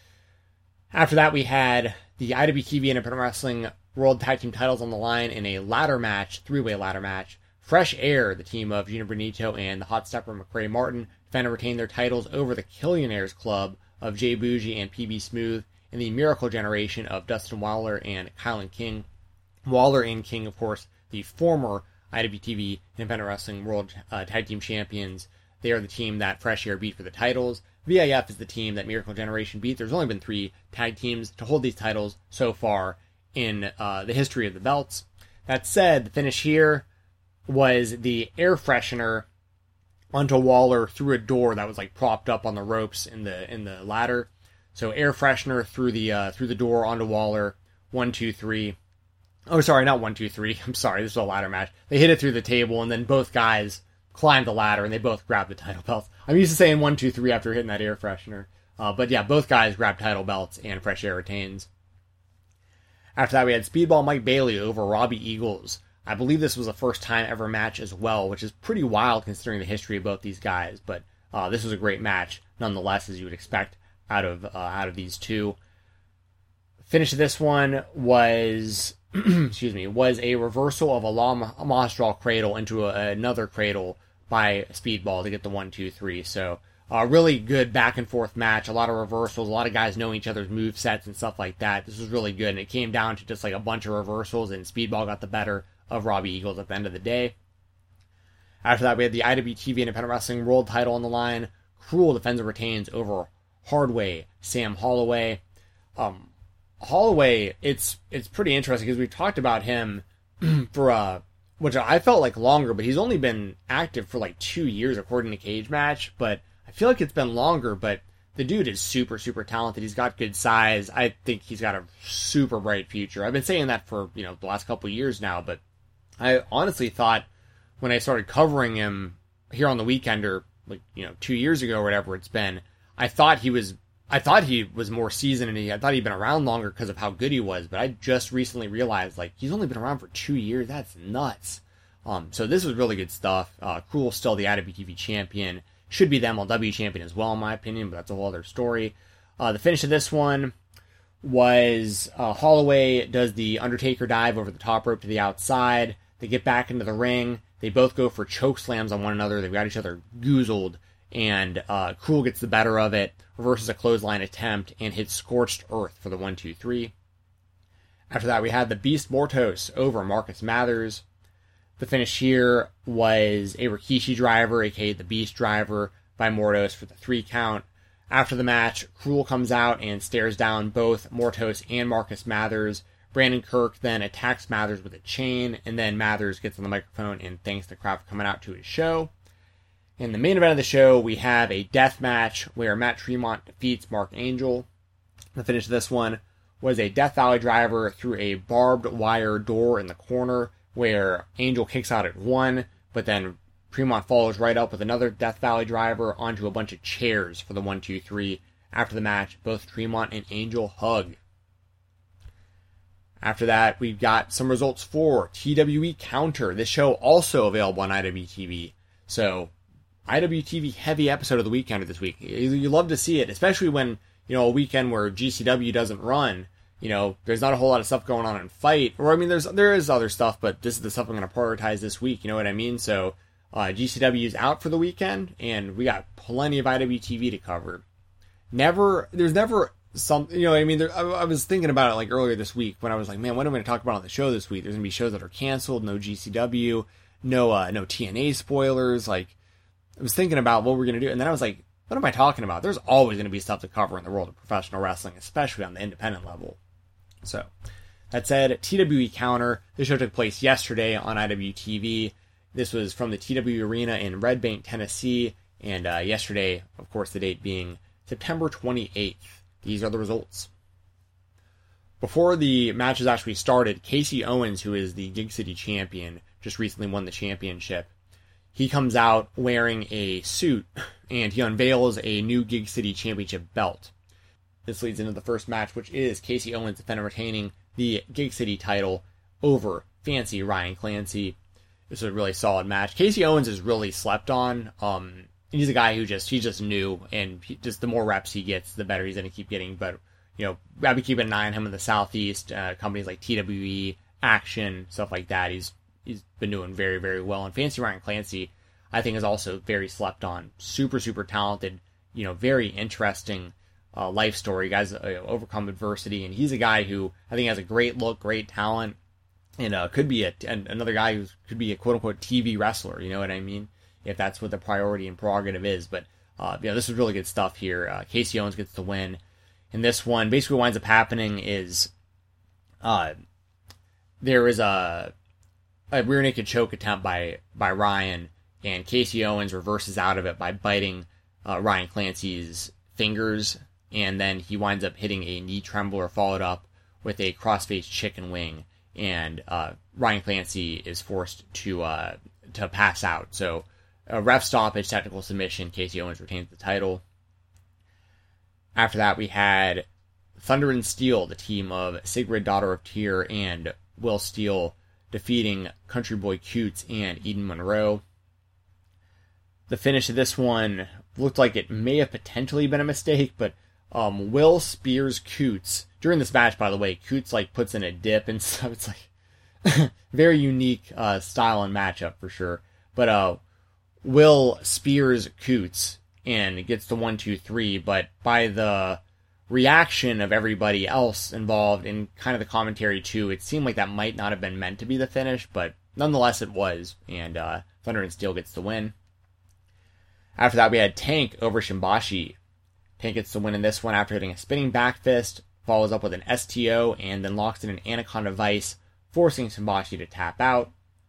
After that, we had the I W T V Independent Wrestling World Tag Team titles on the line in a ladder match, three-way ladder match. Fresh Air, the team of Gina Benito and the Hot Stepper McRae Martin, defend and retain their titles over the Killionaires Club of Jay Bougie and P B Smooth, and the Miracle Generation of Dustin Waller and Kylan King. Waller and King, of course, the former I W T V Independent Wrestling World uh, Tag Team Champions. They are the team that Fresh Air beat for the titles. V I F is the team that Miracle Generation beat. There's only been three tag teams to hold these titles so far in uh, the history of the belts. That said, the finish here was the air freshener onto Waller through a door that was like propped up on the ropes in the in the ladder. So air freshener through the uh, through the door onto Waller. One, two, three. Oh, sorry, not one, two, three. I'm sorry, this is a ladder match. They hit it through the table, and then both guys climbed the ladder, and they both grabbed the title belts. I'm used to saying one, two, three after hitting that air freshener. Uh, but yeah, both guys grabbed title belts and fresh air retains. After that, we had Speedball Mike Bailey over Robbie Eagles. I believe this was a first time ever match as well, which is pretty wild considering the history of both these guys. But uh, this was a great match, nonetheless, as you would expect out of uh, out of these two. Finish of this one was, excuse me, was a reversal of a La Mastral cradle into a, another cradle by Speedball to get the one, two, three. So a really good back and forth match. A lot of reversals, a lot of guys knowing each other's move sets and stuff like that. This was really good, and it came down to just like a bunch of reversals, and Speedball got the better of Robbie Eagles at the end of the day. After that, we had the I W T V Independent Wrestling World title on the line. Cruel defends and retains over Hardway Sam Holloway. Um, Holloway, it's it's pretty interesting because we've talked about him for uh, which I felt like longer, but he's only been active for like two years according to Cage Match. But I feel like it's been longer. But the dude is super super talented. He's got good size. I think he's got a super bright future. I've been saying that for you know the last couple of years now, but I honestly thought when I started covering him here on the Weekender, like, you know, two years ago or whatever it's been, I thought he was, I thought he was more seasoned and he, I thought he'd been around longer because of how good he was, but I just recently realized, like, he's only been around for two years. That's nuts. Um, so this was really good stuff. Uh, Cruel still the I W T V champion, should be the M L W champion as well, in my opinion, but that's a whole other story. Uh, the finish of this one was uh, Holloway does the Undertaker dive over the top rope to the outside. They get back into the ring. They both go for choke slams on one another. They've got each other goozled. And uh, Cruel gets the better of it, reverses a clothesline attempt, and hits Scorched Earth for the one, two, three. After that, we had the Beast Mortos over Marcus Mathers. The finish here was a Rikishi driver, aka the Beast driver, by Mortos for the three count. After the match, Cruel comes out and stares down both Mortos and Marcus Mathers. Brandon Kirk then attacks Mathers with a chain, and then Mathers gets on the microphone and thanks the crowd for coming out to his show. In the main event of the show, we have a death match where Matt Tremont defeats Mark Angel. The finish of this one was a Death Valley driver through a barbed wire door in the corner where Angel kicks out at one, but then Tremont follows right up with another Death Valley driver onto a bunch of chairs for the one, two, three. After the match, both Tremont and Angel hug. After that, we've got some results for T W E Counter. This show also available on I W T V. So, I W T V heavy episode of the Weekender this week. You, you love to see it, especially when, you know, a weekend where G C W doesn't run. You know, there's not a whole lot of stuff going on in Fight. Or, I mean, there's there is other stuff, but this is the stuff I'm going to prioritize this week. You know what I mean? So, uh, G C W is out for the weekend, and we got plenty of I W T V to cover. Never, there's never... Some, you know what I mean? There, I, I was thinking about it like earlier this week when I was like, man, what am I going to talk about on the show this week? There's going to be shows that are canceled, no G C W, no uh, no T N A spoilers. Like, I was thinking about what we're going to do, and then I was like, what am I talking about? There's always going to be stuff to cover in the world of professional wrestling, especially on the independent level. So, that said, T W E Counter, this show took place yesterday on I W T V. This was from the T W E Arena in Red Bank, Tennessee, and uh, yesterday, of course, the date being September twenty-eighth. These are the results. Before the matches actually started, Casey Owens, who is the Gig City champion, just recently won the championship. He comes out wearing a suit, and he unveils a new Gig City championship belt. This leads into the first match, which is Casey Owens defending retaining the Gig City title over Fancy Ryan Clancy. This was a really solid match. Casey Owens is really slept on. Um... He's a guy who just, he's just new, and he, just the more reps he gets, the better he's going to keep getting. But, you know, I'll be keeping an eye on him in the Southeast, uh, companies like T W E, Action, stuff like that. He's He's been doing very, very well. And Fancy Ryan Clancy, I think, is also very slept on. Super, super talented, you know, very interesting uh, life story. Guys uh, overcome adversity, and he's a guy who I think has a great look, great talent, and uh, could be a, another guy who could be a quote-unquote T V wrestler, you know what I mean? If that's what the priority and prerogative is. But, uh, you know, this is really good stuff here. Uh, Casey Owens gets the win. And this one, basically what winds up happening is uh, there is a, a rear naked choke attempt by, by Ryan, and Casey Owens reverses out of it by biting uh, Ryan Clancy's fingers, and then he winds up hitting a knee trembler followed up with a crossface chicken wing, and uh, Ryan Clancy is forced to uh, to pass out. So a ref stoppage technical submission. Casey Owens retains the title. After that, we had Thunder and Steel, the team of Sigrid, Daughter of Tyr, and Will Steele, defeating Country Boy Coots and Eden Monroe. The finish of this one looked like it may have potentially been a mistake, but um, Will spears Coots. During this match, by the way, Coots like puts in a dip and stuff. It's like very unique uh, style and matchup for sure. But uh, Will spears Coots and gets the one, two, three, but by the reaction of everybody else involved in kind of the commentary too, it seemed like that might not have been meant to be the finish, but nonetheless it was, and uh, Thunder and Steel gets the win. After that, we had Tank over Shimbashi. Tank gets the win in this one after hitting a spinning back fist, follows up with an S T O, and then locks in an Anaconda Vice, forcing Shimbashi to tap out.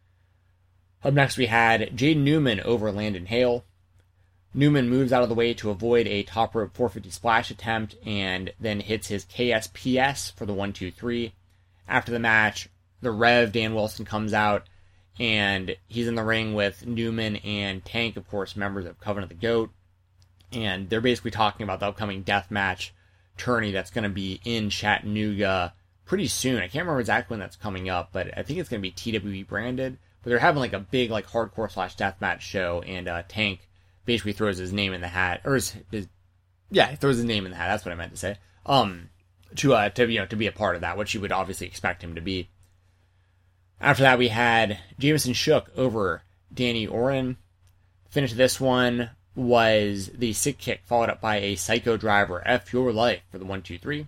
Up next, we had Jaden Newman over Landon Hale. Newman moves out of the way to avoid a top rope four fifty splash attempt, and then hits his K S P S for the one, two, three. After the match, the Rev, Dan Wilson, comes out, and he's in the ring with Newman and Tank, of course, members of Covenant of the Goat. And they're basically talking about the upcoming deathmatch tourney that's going to be in Chattanooga pretty soon. I can't remember exactly when that's coming up, but I think it's going to be T W E branded. But they're having like a big like hardcore slash deathmatch show, and uh, Tank basically throws his name in the hat, or his, his yeah, he throws his name in the hat. That's what I meant to say. Um, to uh, to you know to be a part of that, which you would obviously expect him to be. After that, we had Jameson Shook over Danny Oren. Finish of this one was the sick kick, followed up by a Psycho Driver, F Your Life, for the one, two, three.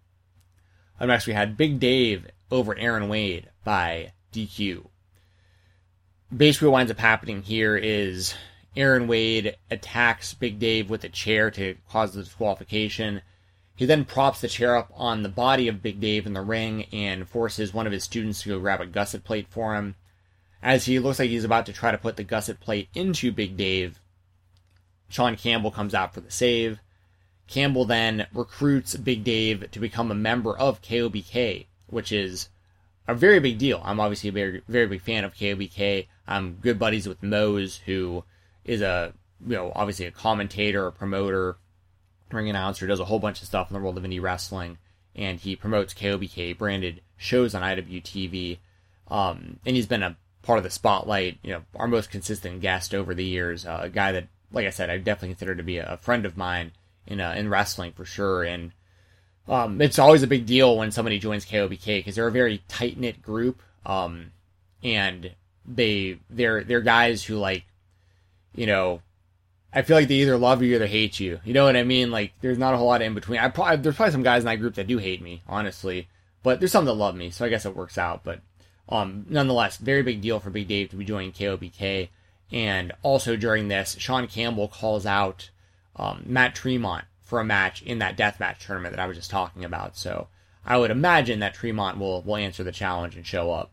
Up next, we had Big Dave over Aaron Wade by D Q. Basically, what winds up happening here is Aaron Wade attacks Big Dave with a chair to cause the disqualification. He then props the chair up on the body of Big Dave in the ring and forces one of his students to go grab a gusset plate for him. As he looks like he's about to try to put the gusset plate into Big Dave, Sean Campbell comes out for the save. Campbell then recruits Big Dave to become a member of K O B K, which is a very big deal. I'm obviously a very, very big fan of K O B K. I'm good buddies with Mose, who is a, you know, obviously a commentator, a promoter, ring announcer, does a whole bunch of stuff in the world of indie wrestling, and he promotes K O B K branded shows on I W T V. Um, and he's been a part of the spotlight, you know, our most consistent guest over the years, uh, a guy that, like I said, I definitely consider to be a friend of mine in uh, in wrestling for sure. And um, it's always a big deal when somebody joins K O B K because they're a very tight knit group, um, and they they're they're guys who, like, you know, I feel like they either love you or they hate you. You know what I mean? Like, there's not a whole lot in between. I probably, there's probably some guys in that group that do hate me, honestly, but there's some that love me, so I guess it works out. But um, nonetheless, very big deal for Big Dave to be joining K O B K. And also during this, Sean Campbell calls out um, Matt Tremont for a match in that deathmatch tournament that I was just talking about. So I would imagine that Tremont will, will answer the challenge and show up.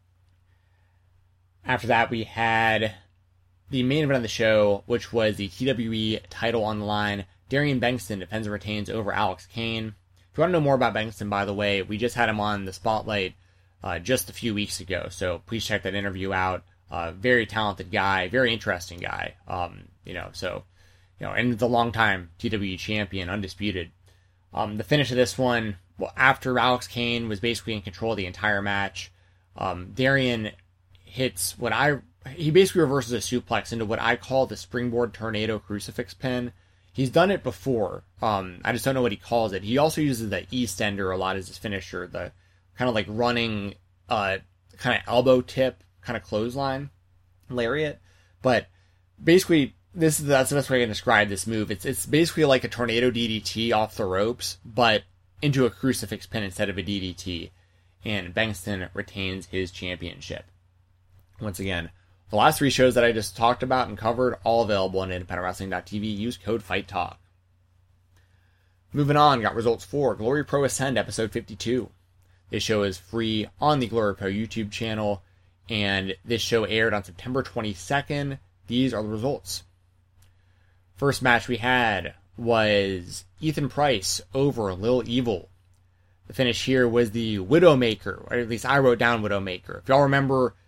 After that, we had the main event of the show, which was the T W E title on the line. Darian Bankston defends and retains over Alex Kane. If you want to know more about Bankston, by the way, we just had him on the Spotlight uh, just a few weeks ago, so please check that interview out. Uh, very talented guy, very interesting guy. Um, you know, so, you know, and the long-time T W E champion, undisputed. Um, the finish of this one, well, after Alex Kane was basically in control of the entire match, um, Darian hits what I, he basically reverses a suplex into what I call the springboard tornado crucifix pin. He's done it before. Um, I just don't know what he calls it. He also uses the Eastender a lot as his finisher, the kind of like running, uh, kind of elbow tip, kind of clothesline lariat. But basically, this is that's the best way I can describe this move. It's it's basically like a tornado D D T off the ropes, but into a crucifix pin instead of a D D T. And Bankston retains his championship. Once again, the last three shows that I just talked about and covered, all available on independent wrestling dot t v. Use code FIGHTTALK. Moving on, got results for Glory Pro Ascend episode fifty-two. This show is free on the Glory Pro YouTube channel, and this show aired on September twenty-second. These are the results. First match we had was Ethan Price over Lil Evil. The finish here was the Widowmaker, or at least I wrote down Widowmaker. If y'all remember,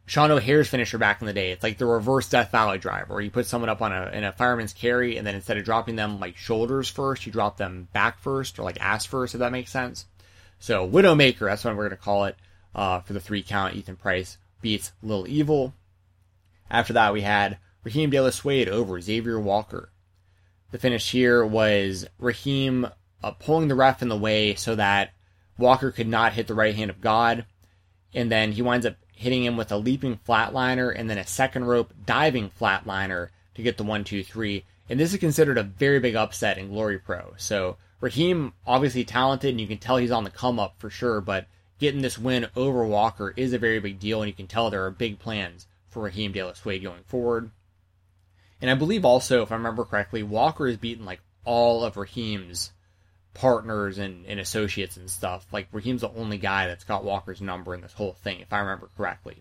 Sean O'Hare's finisher back in the day. It's like the reverse Death Valley drive, where you put someone up on a in a fireman's carry, and then instead of dropping them like shoulders first, you drop them back first, or like ass first, if that makes sense. So Widowmaker, that's what we're going to call it, uh, for the three count. Ethan Price beats Lil Evil. After that, we had Raheem De La Suede over Xavier Walker. The finish here was Raheem uh, pulling the ref in the way so that Walker could not hit the right hand of God, and then he winds up hitting him with a leaping flatliner and then a second rope diving flatliner to get the one, two, three. And this is considered a very big upset in Glory Pro. So Raheem, obviously talented, and you can tell he's on the come up for sure, but getting this win over Walker is a very big deal, and you can tell there are big plans for Raheem De La Suede going forward. And I believe also, if I remember correctly, Walker has beaten like all of Raheem's partners and, and associates and stuff. Like, Raheem's the only guy that's got Walker's number in this whole thing, if I remember correctly.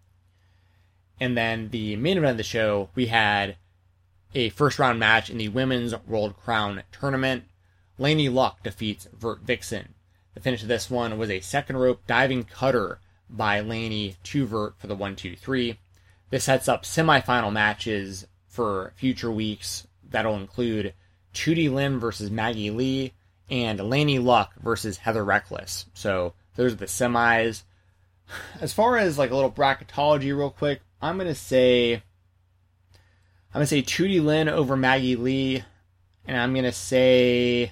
And then the main event of the show, we had a first round match in the Women's World Crown Tournament. Laney Luck defeats Vert Vixen. The finish of this one was a second rope diving cutter by Laney to Vert for the one, two, three. This sets up semifinal matches for future weeks that'll include Tootie Lynn versus Maggie Lee, and Laney Luck versus Heather Reckless. So those are the semis. As far as like a little bracketology real quick, I'm going to say, I'm going to say Tootie Lynn over Maggie Lee, and I'm going to say,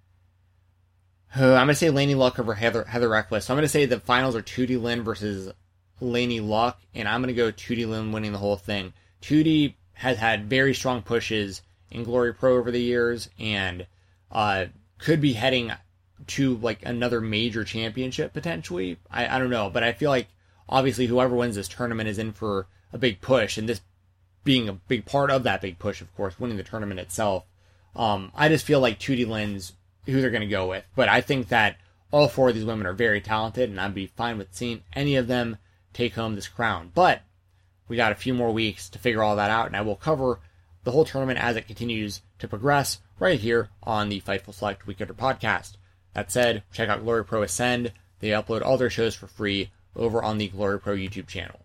oh, I'm going to say Laney Luck over Heather, Heather Reckless. So I'm going to say the finals are Tootie Lynn versus Laney Luck, and I'm going to go Tootie Lynn winning the whole thing. Tootie has had very strong pushes in Glory Pro over the years, and uh, could be heading to like another major championship potentially. I, I don't know, but I feel like obviously whoever wins this tournament is in for a big push, and this being a big part of that big push, of course, winning the tournament itself. Um, I just feel like Tootie Lynn's who they're going to go with, but I think that all four of these women are very talented, and I'd be fine with seeing any of them take home this crown. But we got a few more weeks to figure all that out, and I will cover the whole tournament as it continues to progress right here on the Fightful Select Weekender podcast. That said, check out Glory Pro Ascend. They upload all their shows for free over on the Glory Pro YouTube channel.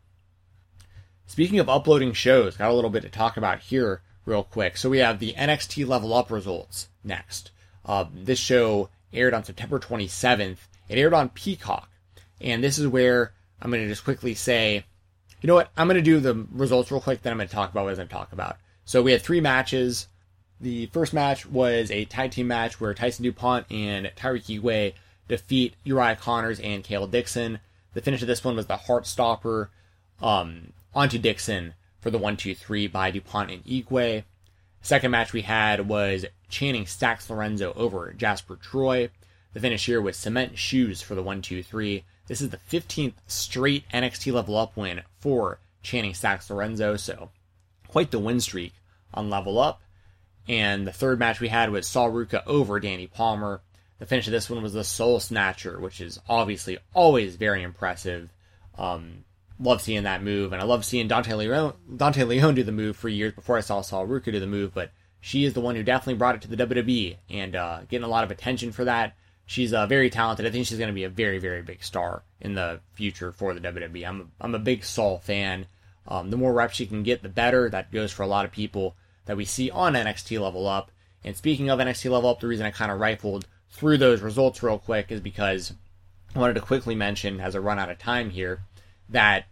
Speaking of uploading shows, got a little bit to talk about here real quick. So we have the N X T Level Up results next. Uh, this show aired on September twenty-seventh. It aired on Peacock. And this is where I'm going to just quickly say, you know what, I'm going to do the results real quick, then I'm going to talk about what I'm going to talk about. So we had three matches. The first match was a tag team match where Tyson DuPont and Tyreek Igwe defeat Uriah Connors and Kale Dixon. The finish of this one was the Heartstopper um, onto Dixon for the one, two, three by DuPont and Igwe. Second match we had was Channing Stacks Lorenzo over Jasper Troy. The finish here was Cement Shoes for the one, two, three. This is the fifteenth straight N X T Level Up win for Channing Stacks Lorenzo, so quite the win streak on Level Up. And the third match we had was Saul Ruka over Danny Palmer. The finish of this one was the Soul Snatcher, which is obviously always very impressive. Um, love seeing that move, and I love seeing Dante Leon, Dante Leon do the move for years before I saw Saul Ruka do the move, but she is the one who definitely brought it to the W W E, and uh, getting a lot of attention for that. She's uh, very talented. I think she's going to be a very, very big star in the future for the W W E. I'm a, I'm a big Saul fan. Um, the more reps she can get, the better. That goes for a lot of people that we see on N X T Level Up. And speaking of N X T Level Up, the reason I kind of rifled through those results real quick is because I wanted to quickly mention, as I run out of time here, that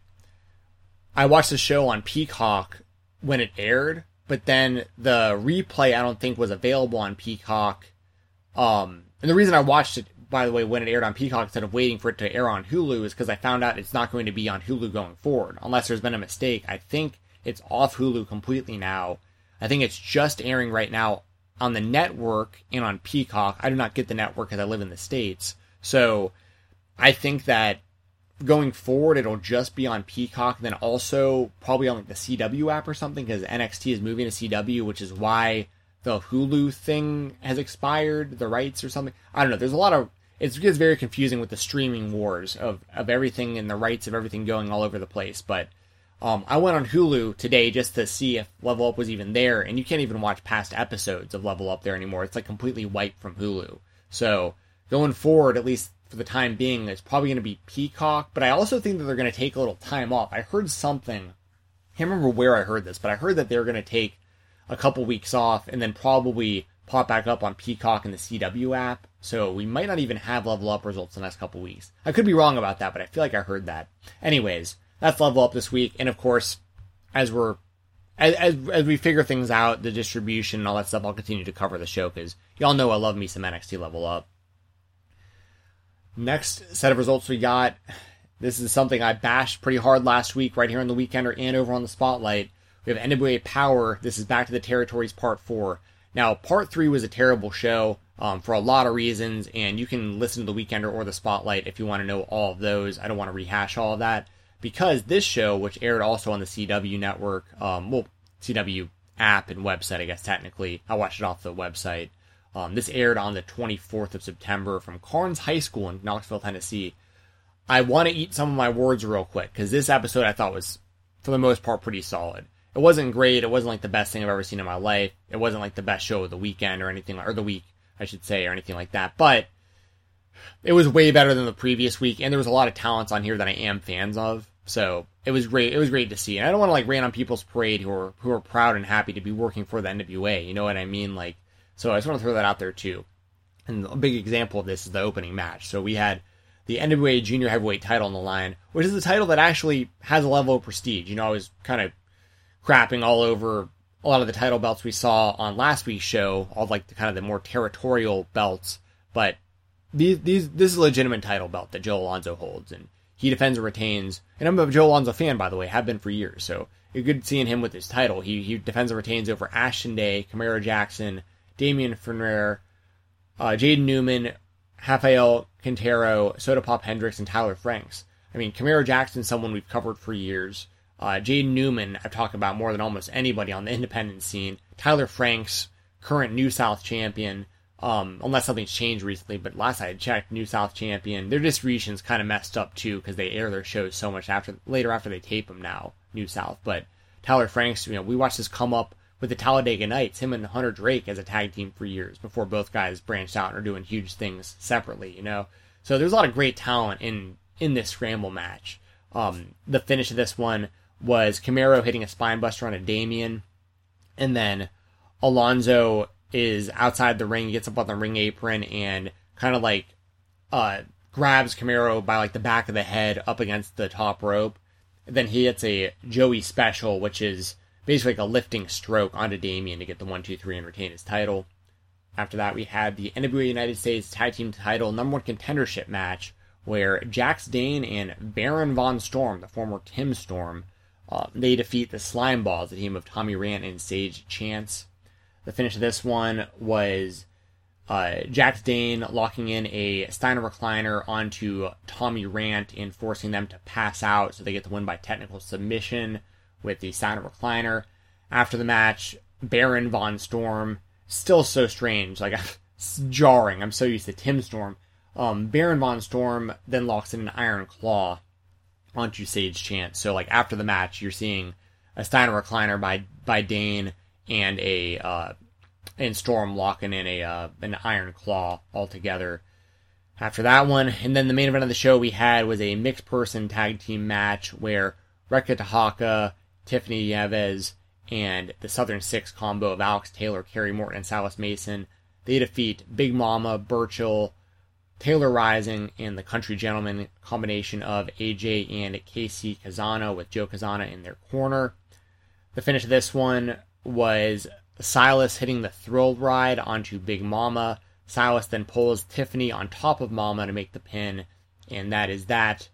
I watched the show on Peacock when it aired, but then the replay I don't think was available on Peacock. Um, and the reason I watched it, by the way, when it aired on Peacock instead of waiting for it to air on Hulu is because I found out it's not going to be on Hulu going forward, unless there's been a mistake. I think it's off Hulu completely now. I think it's just airing right now on the network and on Peacock. I do not get the network because I live in the States. So I think that going forward, it'll just be on Peacock, and then also probably on like the C W app or something, because N X T is moving to C W, which is why the Hulu thing has expired, the rights or something. I don't know. There's a lot of, it gets very confusing with the streaming wars of, of everything and the rights of everything going all over the place. But um, I went on Hulu today just to see if Level Up was even there, and you can't even watch past episodes of Level Up there anymore. It's like completely wiped from Hulu. So going forward, at least for the time being is probably going to be Peacock, but I also think that they're going to take a little time off. I heard something, I can't remember where I heard this, but I heard that they're going to take a couple weeks off and then probably pop back up on Peacock and the C W app. So we might not even have Level Up results the next couple weeks. I could be wrong about that, but I feel like I heard that. Anyways, that's Level Up this week. And of course, as we're as as, as we figure things out, the distribution and all that stuff, I'll continue to cover the show because y'all know I love me some N X T Level Up. Next set of results we got. This is something I bashed pretty hard last week, right here on the Weekender and over on the Spotlight. We have N W A Power. This is Back to the Territories Part four. Now, Part three was a terrible show um, for a lot of reasons, and you can listen to the Weekender or the Spotlight if you want to know all of those. I don't want to rehash all of that, because this show, which aired also on the C W network, um, well, C W app and website, I guess, technically. I watched it off the website. Um, this aired on the twenty-fourth of September from Carnes High School in Knoxville, Tennessee. I want to eat some of my words real quick, because this episode I thought was, for the most part, pretty solid. It wasn't great. It wasn't like the best thing I've ever seen in my life. It wasn't like the best show of the weekend or anything, or the week, I should say, or anything like that. But it was way better than the previous week, and there was a lot of talents on here that I am fans of. So it was great. It was great to see. And I don't want to like rain on people's parade who are who are proud and happy to be working for the N W A. You know what I mean? Like, so I just want to throw that out there too. And a big example of this is the opening match. So we had the N W A Junior Heavyweight title on the line, which is a title that actually has a level of prestige. You know, I was kind of crapping all over a lot of the title belts we saw on last week's show, all like the kind of the more territorial belts, but these these this is a legitimate title belt that Joe Alonzo holds, and he defends and retains. And I'm a Joe Alonzo fan, by the way, have been for years, so it's good seeing him with his title. He he defends and retains over Ashton Day, Camaro Jackson, Damian Ferrer, uh, Jaden Newman, Rafael Quintero, Soda Pop Hendricks, and Tyler Franks. I mean, Camaro Jackson's someone we've covered for years. Uh, Jaden Newman, I've talked about more than almost anybody on the independent scene. Tyler Franks, current New South champion, um, unless something's changed recently, but last I had checked, New South champion. Their distribution's kind of messed up too, because they air their shows so much after later after they tape them now, New South. But Tyler Franks, you know, we watched this come up with the Talladega Nights, him and Hunter Drake as a tag team for years before both guys branched out and are doing huge things separately, you know. So there's a lot of great talent in in this scramble match. Um, the finish of this one was Camaro hitting a spine buster on a Damian, and then Alonzo is outside the ring, gets up on the ring apron, and kind of like uh, grabs Camaro by like the back of the head up against the top rope. And then he hits a Joey special, which is basically like a lifting stroke onto Damian to get the one, two, three and retain his title. After that, we had the N W A United States Tag Team title number one contendership match, where Jax Dane and Baron Von Storm, the former Tim Storm, Uh, they defeat the Slime Balls, the team of Tommy Rant and Sage Chance. The finish of this one was uh, Jax Dane locking in a Steiner recliner onto Tommy Rant and forcing them to pass out, so they get the win by technical submission with the Steiner recliner. After the match, Baron Von Storm, still so strange, like it's jarring. I'm so used to Tim Storm. Um, Baron Von Storm then locks in an Iron Claw onto Sage Chance. So like after the match, you're seeing a Steiner recliner by by Dane and a uh, and Storm locking in a uh, an Iron Claw all together. After that one, and then the main event of the show we had was a mixed person tag team match where Rekka Tahaka, Tiffany Nieves, and the Southern Six combo of Alex Taylor, Kerry Morton, and Silas Mason, they defeat Big Mama, Burchill, Taylor Rising, and the Country Gentleman combination of A J and K C Kazana with Joe Kazana in their corner. The finish of this one was Silas hitting the Thrill Ride onto Big Mama. Silas then pulls Tiffany on top of Mama to make the pin, and that is that.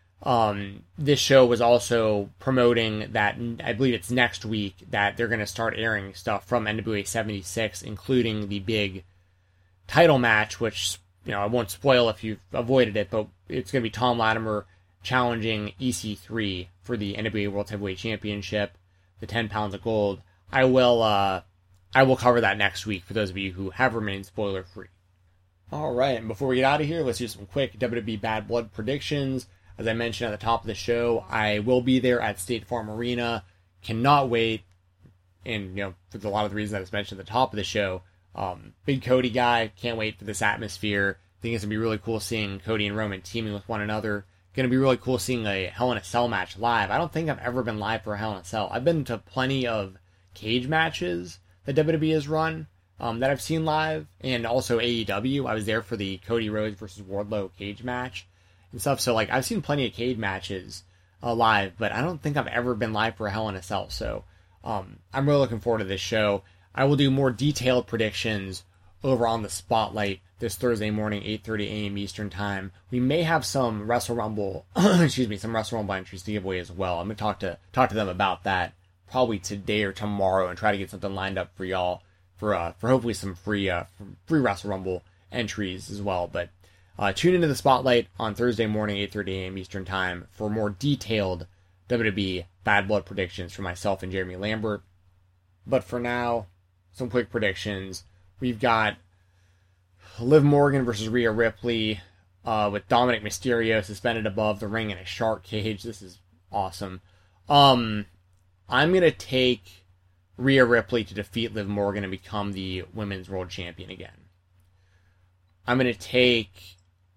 Um, this show was also promoting that, I believe it's next week, that they're going to start airing stuff from N W A seventy-six, including the big title match, which, you know, I won't spoil if you've avoided it, but it's going to be Tom Latimer challenging E C three for the N W A World Heavyweight Championship, the ten pounds of gold. I will, uh, I will cover that next week for those of you who have remained spoiler free. Alright, and before we get out of here, let's do some quick W W E Bad Blood predictions. As I mentioned at the top of the show, I will be there at State Farm Arena. Cannot wait. And, you know, for a lot of the reasons that I mentioned at the top of the show, um, big Cody guy, can't wait for this atmosphere. think it's going to be really cool seeing Cody and Roman teaming with one another. Going to be really cool seeing a Hell in a Cell match live. I don't think I've ever been live for a Hell in a Cell. I've been to plenty of cage matches that W W E has run um, that I've seen live, and also A E W. I was there for the Cody Rhodes versus Wardlow cage match and stuff. So, like, I've seen plenty of cage matches uh, live, but I don't think I've ever been live for a Hell in a Cell. So, um, I'm really looking forward to this show. I will do more detailed predictions over on the Spotlight this Thursday morning, eight thirty a.m. Eastern Time. We may have some Wrestle Rumble, excuse me, some Wrestle Rumble entries to give away as well. I'm going to talk to talk to them about that probably today or tomorrow and try to get something lined up for y'all for uh, for hopefully some free uh, free Wrestle Rumble entries as well. But uh, tune into the Spotlight on Thursday morning, eight thirty a.m. Eastern Time for more detailed W W E Bad Blood predictions from myself and Jeremy Lambert. But for now, some quick predictions. We've got Liv Morgan versus Rhea Ripley uh, with Dominic Mysterio suspended above the ring in a shark cage. This is awesome. Um, I'm going to take Rhea Ripley to defeat Liv Morgan and become the Women's World Champion again. I'm going to take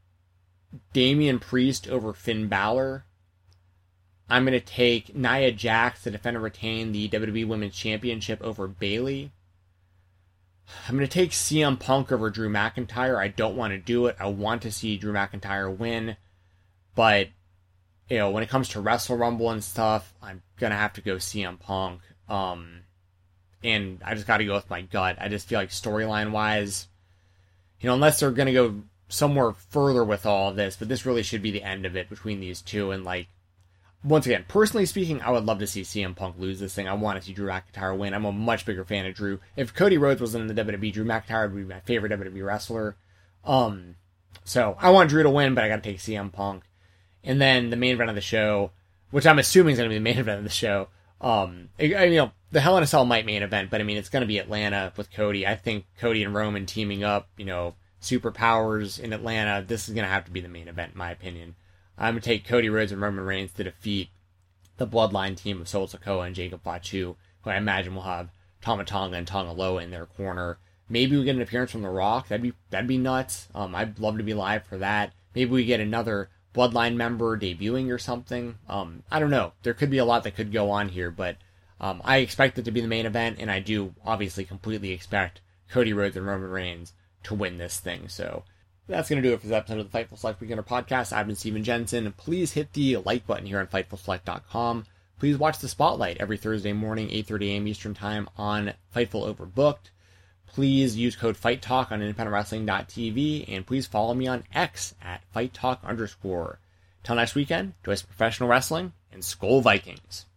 Damian Priest over Finn Balor. I'm going to take Nia Jax to defend and retain the W W E Women's Championship over Bayley. I'm going to take C M Punk over Drew McIntyre. I don't want to do it. I want to see Drew McIntyre win. But, you know, when it comes to Wrestle Rumble and stuff, I'm going to have to go C M Punk. Um, and I just got to go with my gut. I just feel like storyline-wise, you know, unless they're going to go somewhere further with all of this, but this really should be the end of it between these two. And, like, once again, personally speaking, I would love to see C M Punk lose this thing. I want to see Drew McIntyre win. I'm a much bigger fan of Drew. If Cody Rhodes wasn't in the W W E, Drew McIntyre would be my favorite W W E wrestler. Um, so I want Drew to win, but I got to take C M Punk. And then the main event of the show, which I'm assuming is going to be the main event of the show. Um, you know, the Hell in a Cell might main event, but I mean, it's going to be Atlanta with Cody. I think Cody and Roman teaming up, you know, superpowers in Atlanta. This is going to have to be the main event, in my opinion. I'm going to take Cody Rhodes and Roman Reigns to defeat the Bloodline team of Solo Sikoa and Jacob Fatu, who I imagine will have Tama Tonga and Tonga Loa in their corner. Maybe we get an appearance from The Rock. That'd be that'd be nuts. Um, I'd love to be live for that. Maybe we get another Bloodline member debuting or something. Um, I don't know. There could be a lot that could go on here, but um, I expect it to be the main event, and I do obviously completely expect Cody Rhodes and Roman Reigns to win this thing. So that's going to do it for this episode of the Fightful Select Beginner Podcast. I've been Steven Jensen. Please hit the like button here on Fightful Select dot com. Please watch the Spotlight every Thursday morning, eight thirty a.m. Eastern Time on Fightful Overbooked. Please use code FightTalk on independent wrestling dot t v, and please follow me on X at FightTalk underscore. Till next weekend, enjoy some professional wrestling, and Skol Vikings.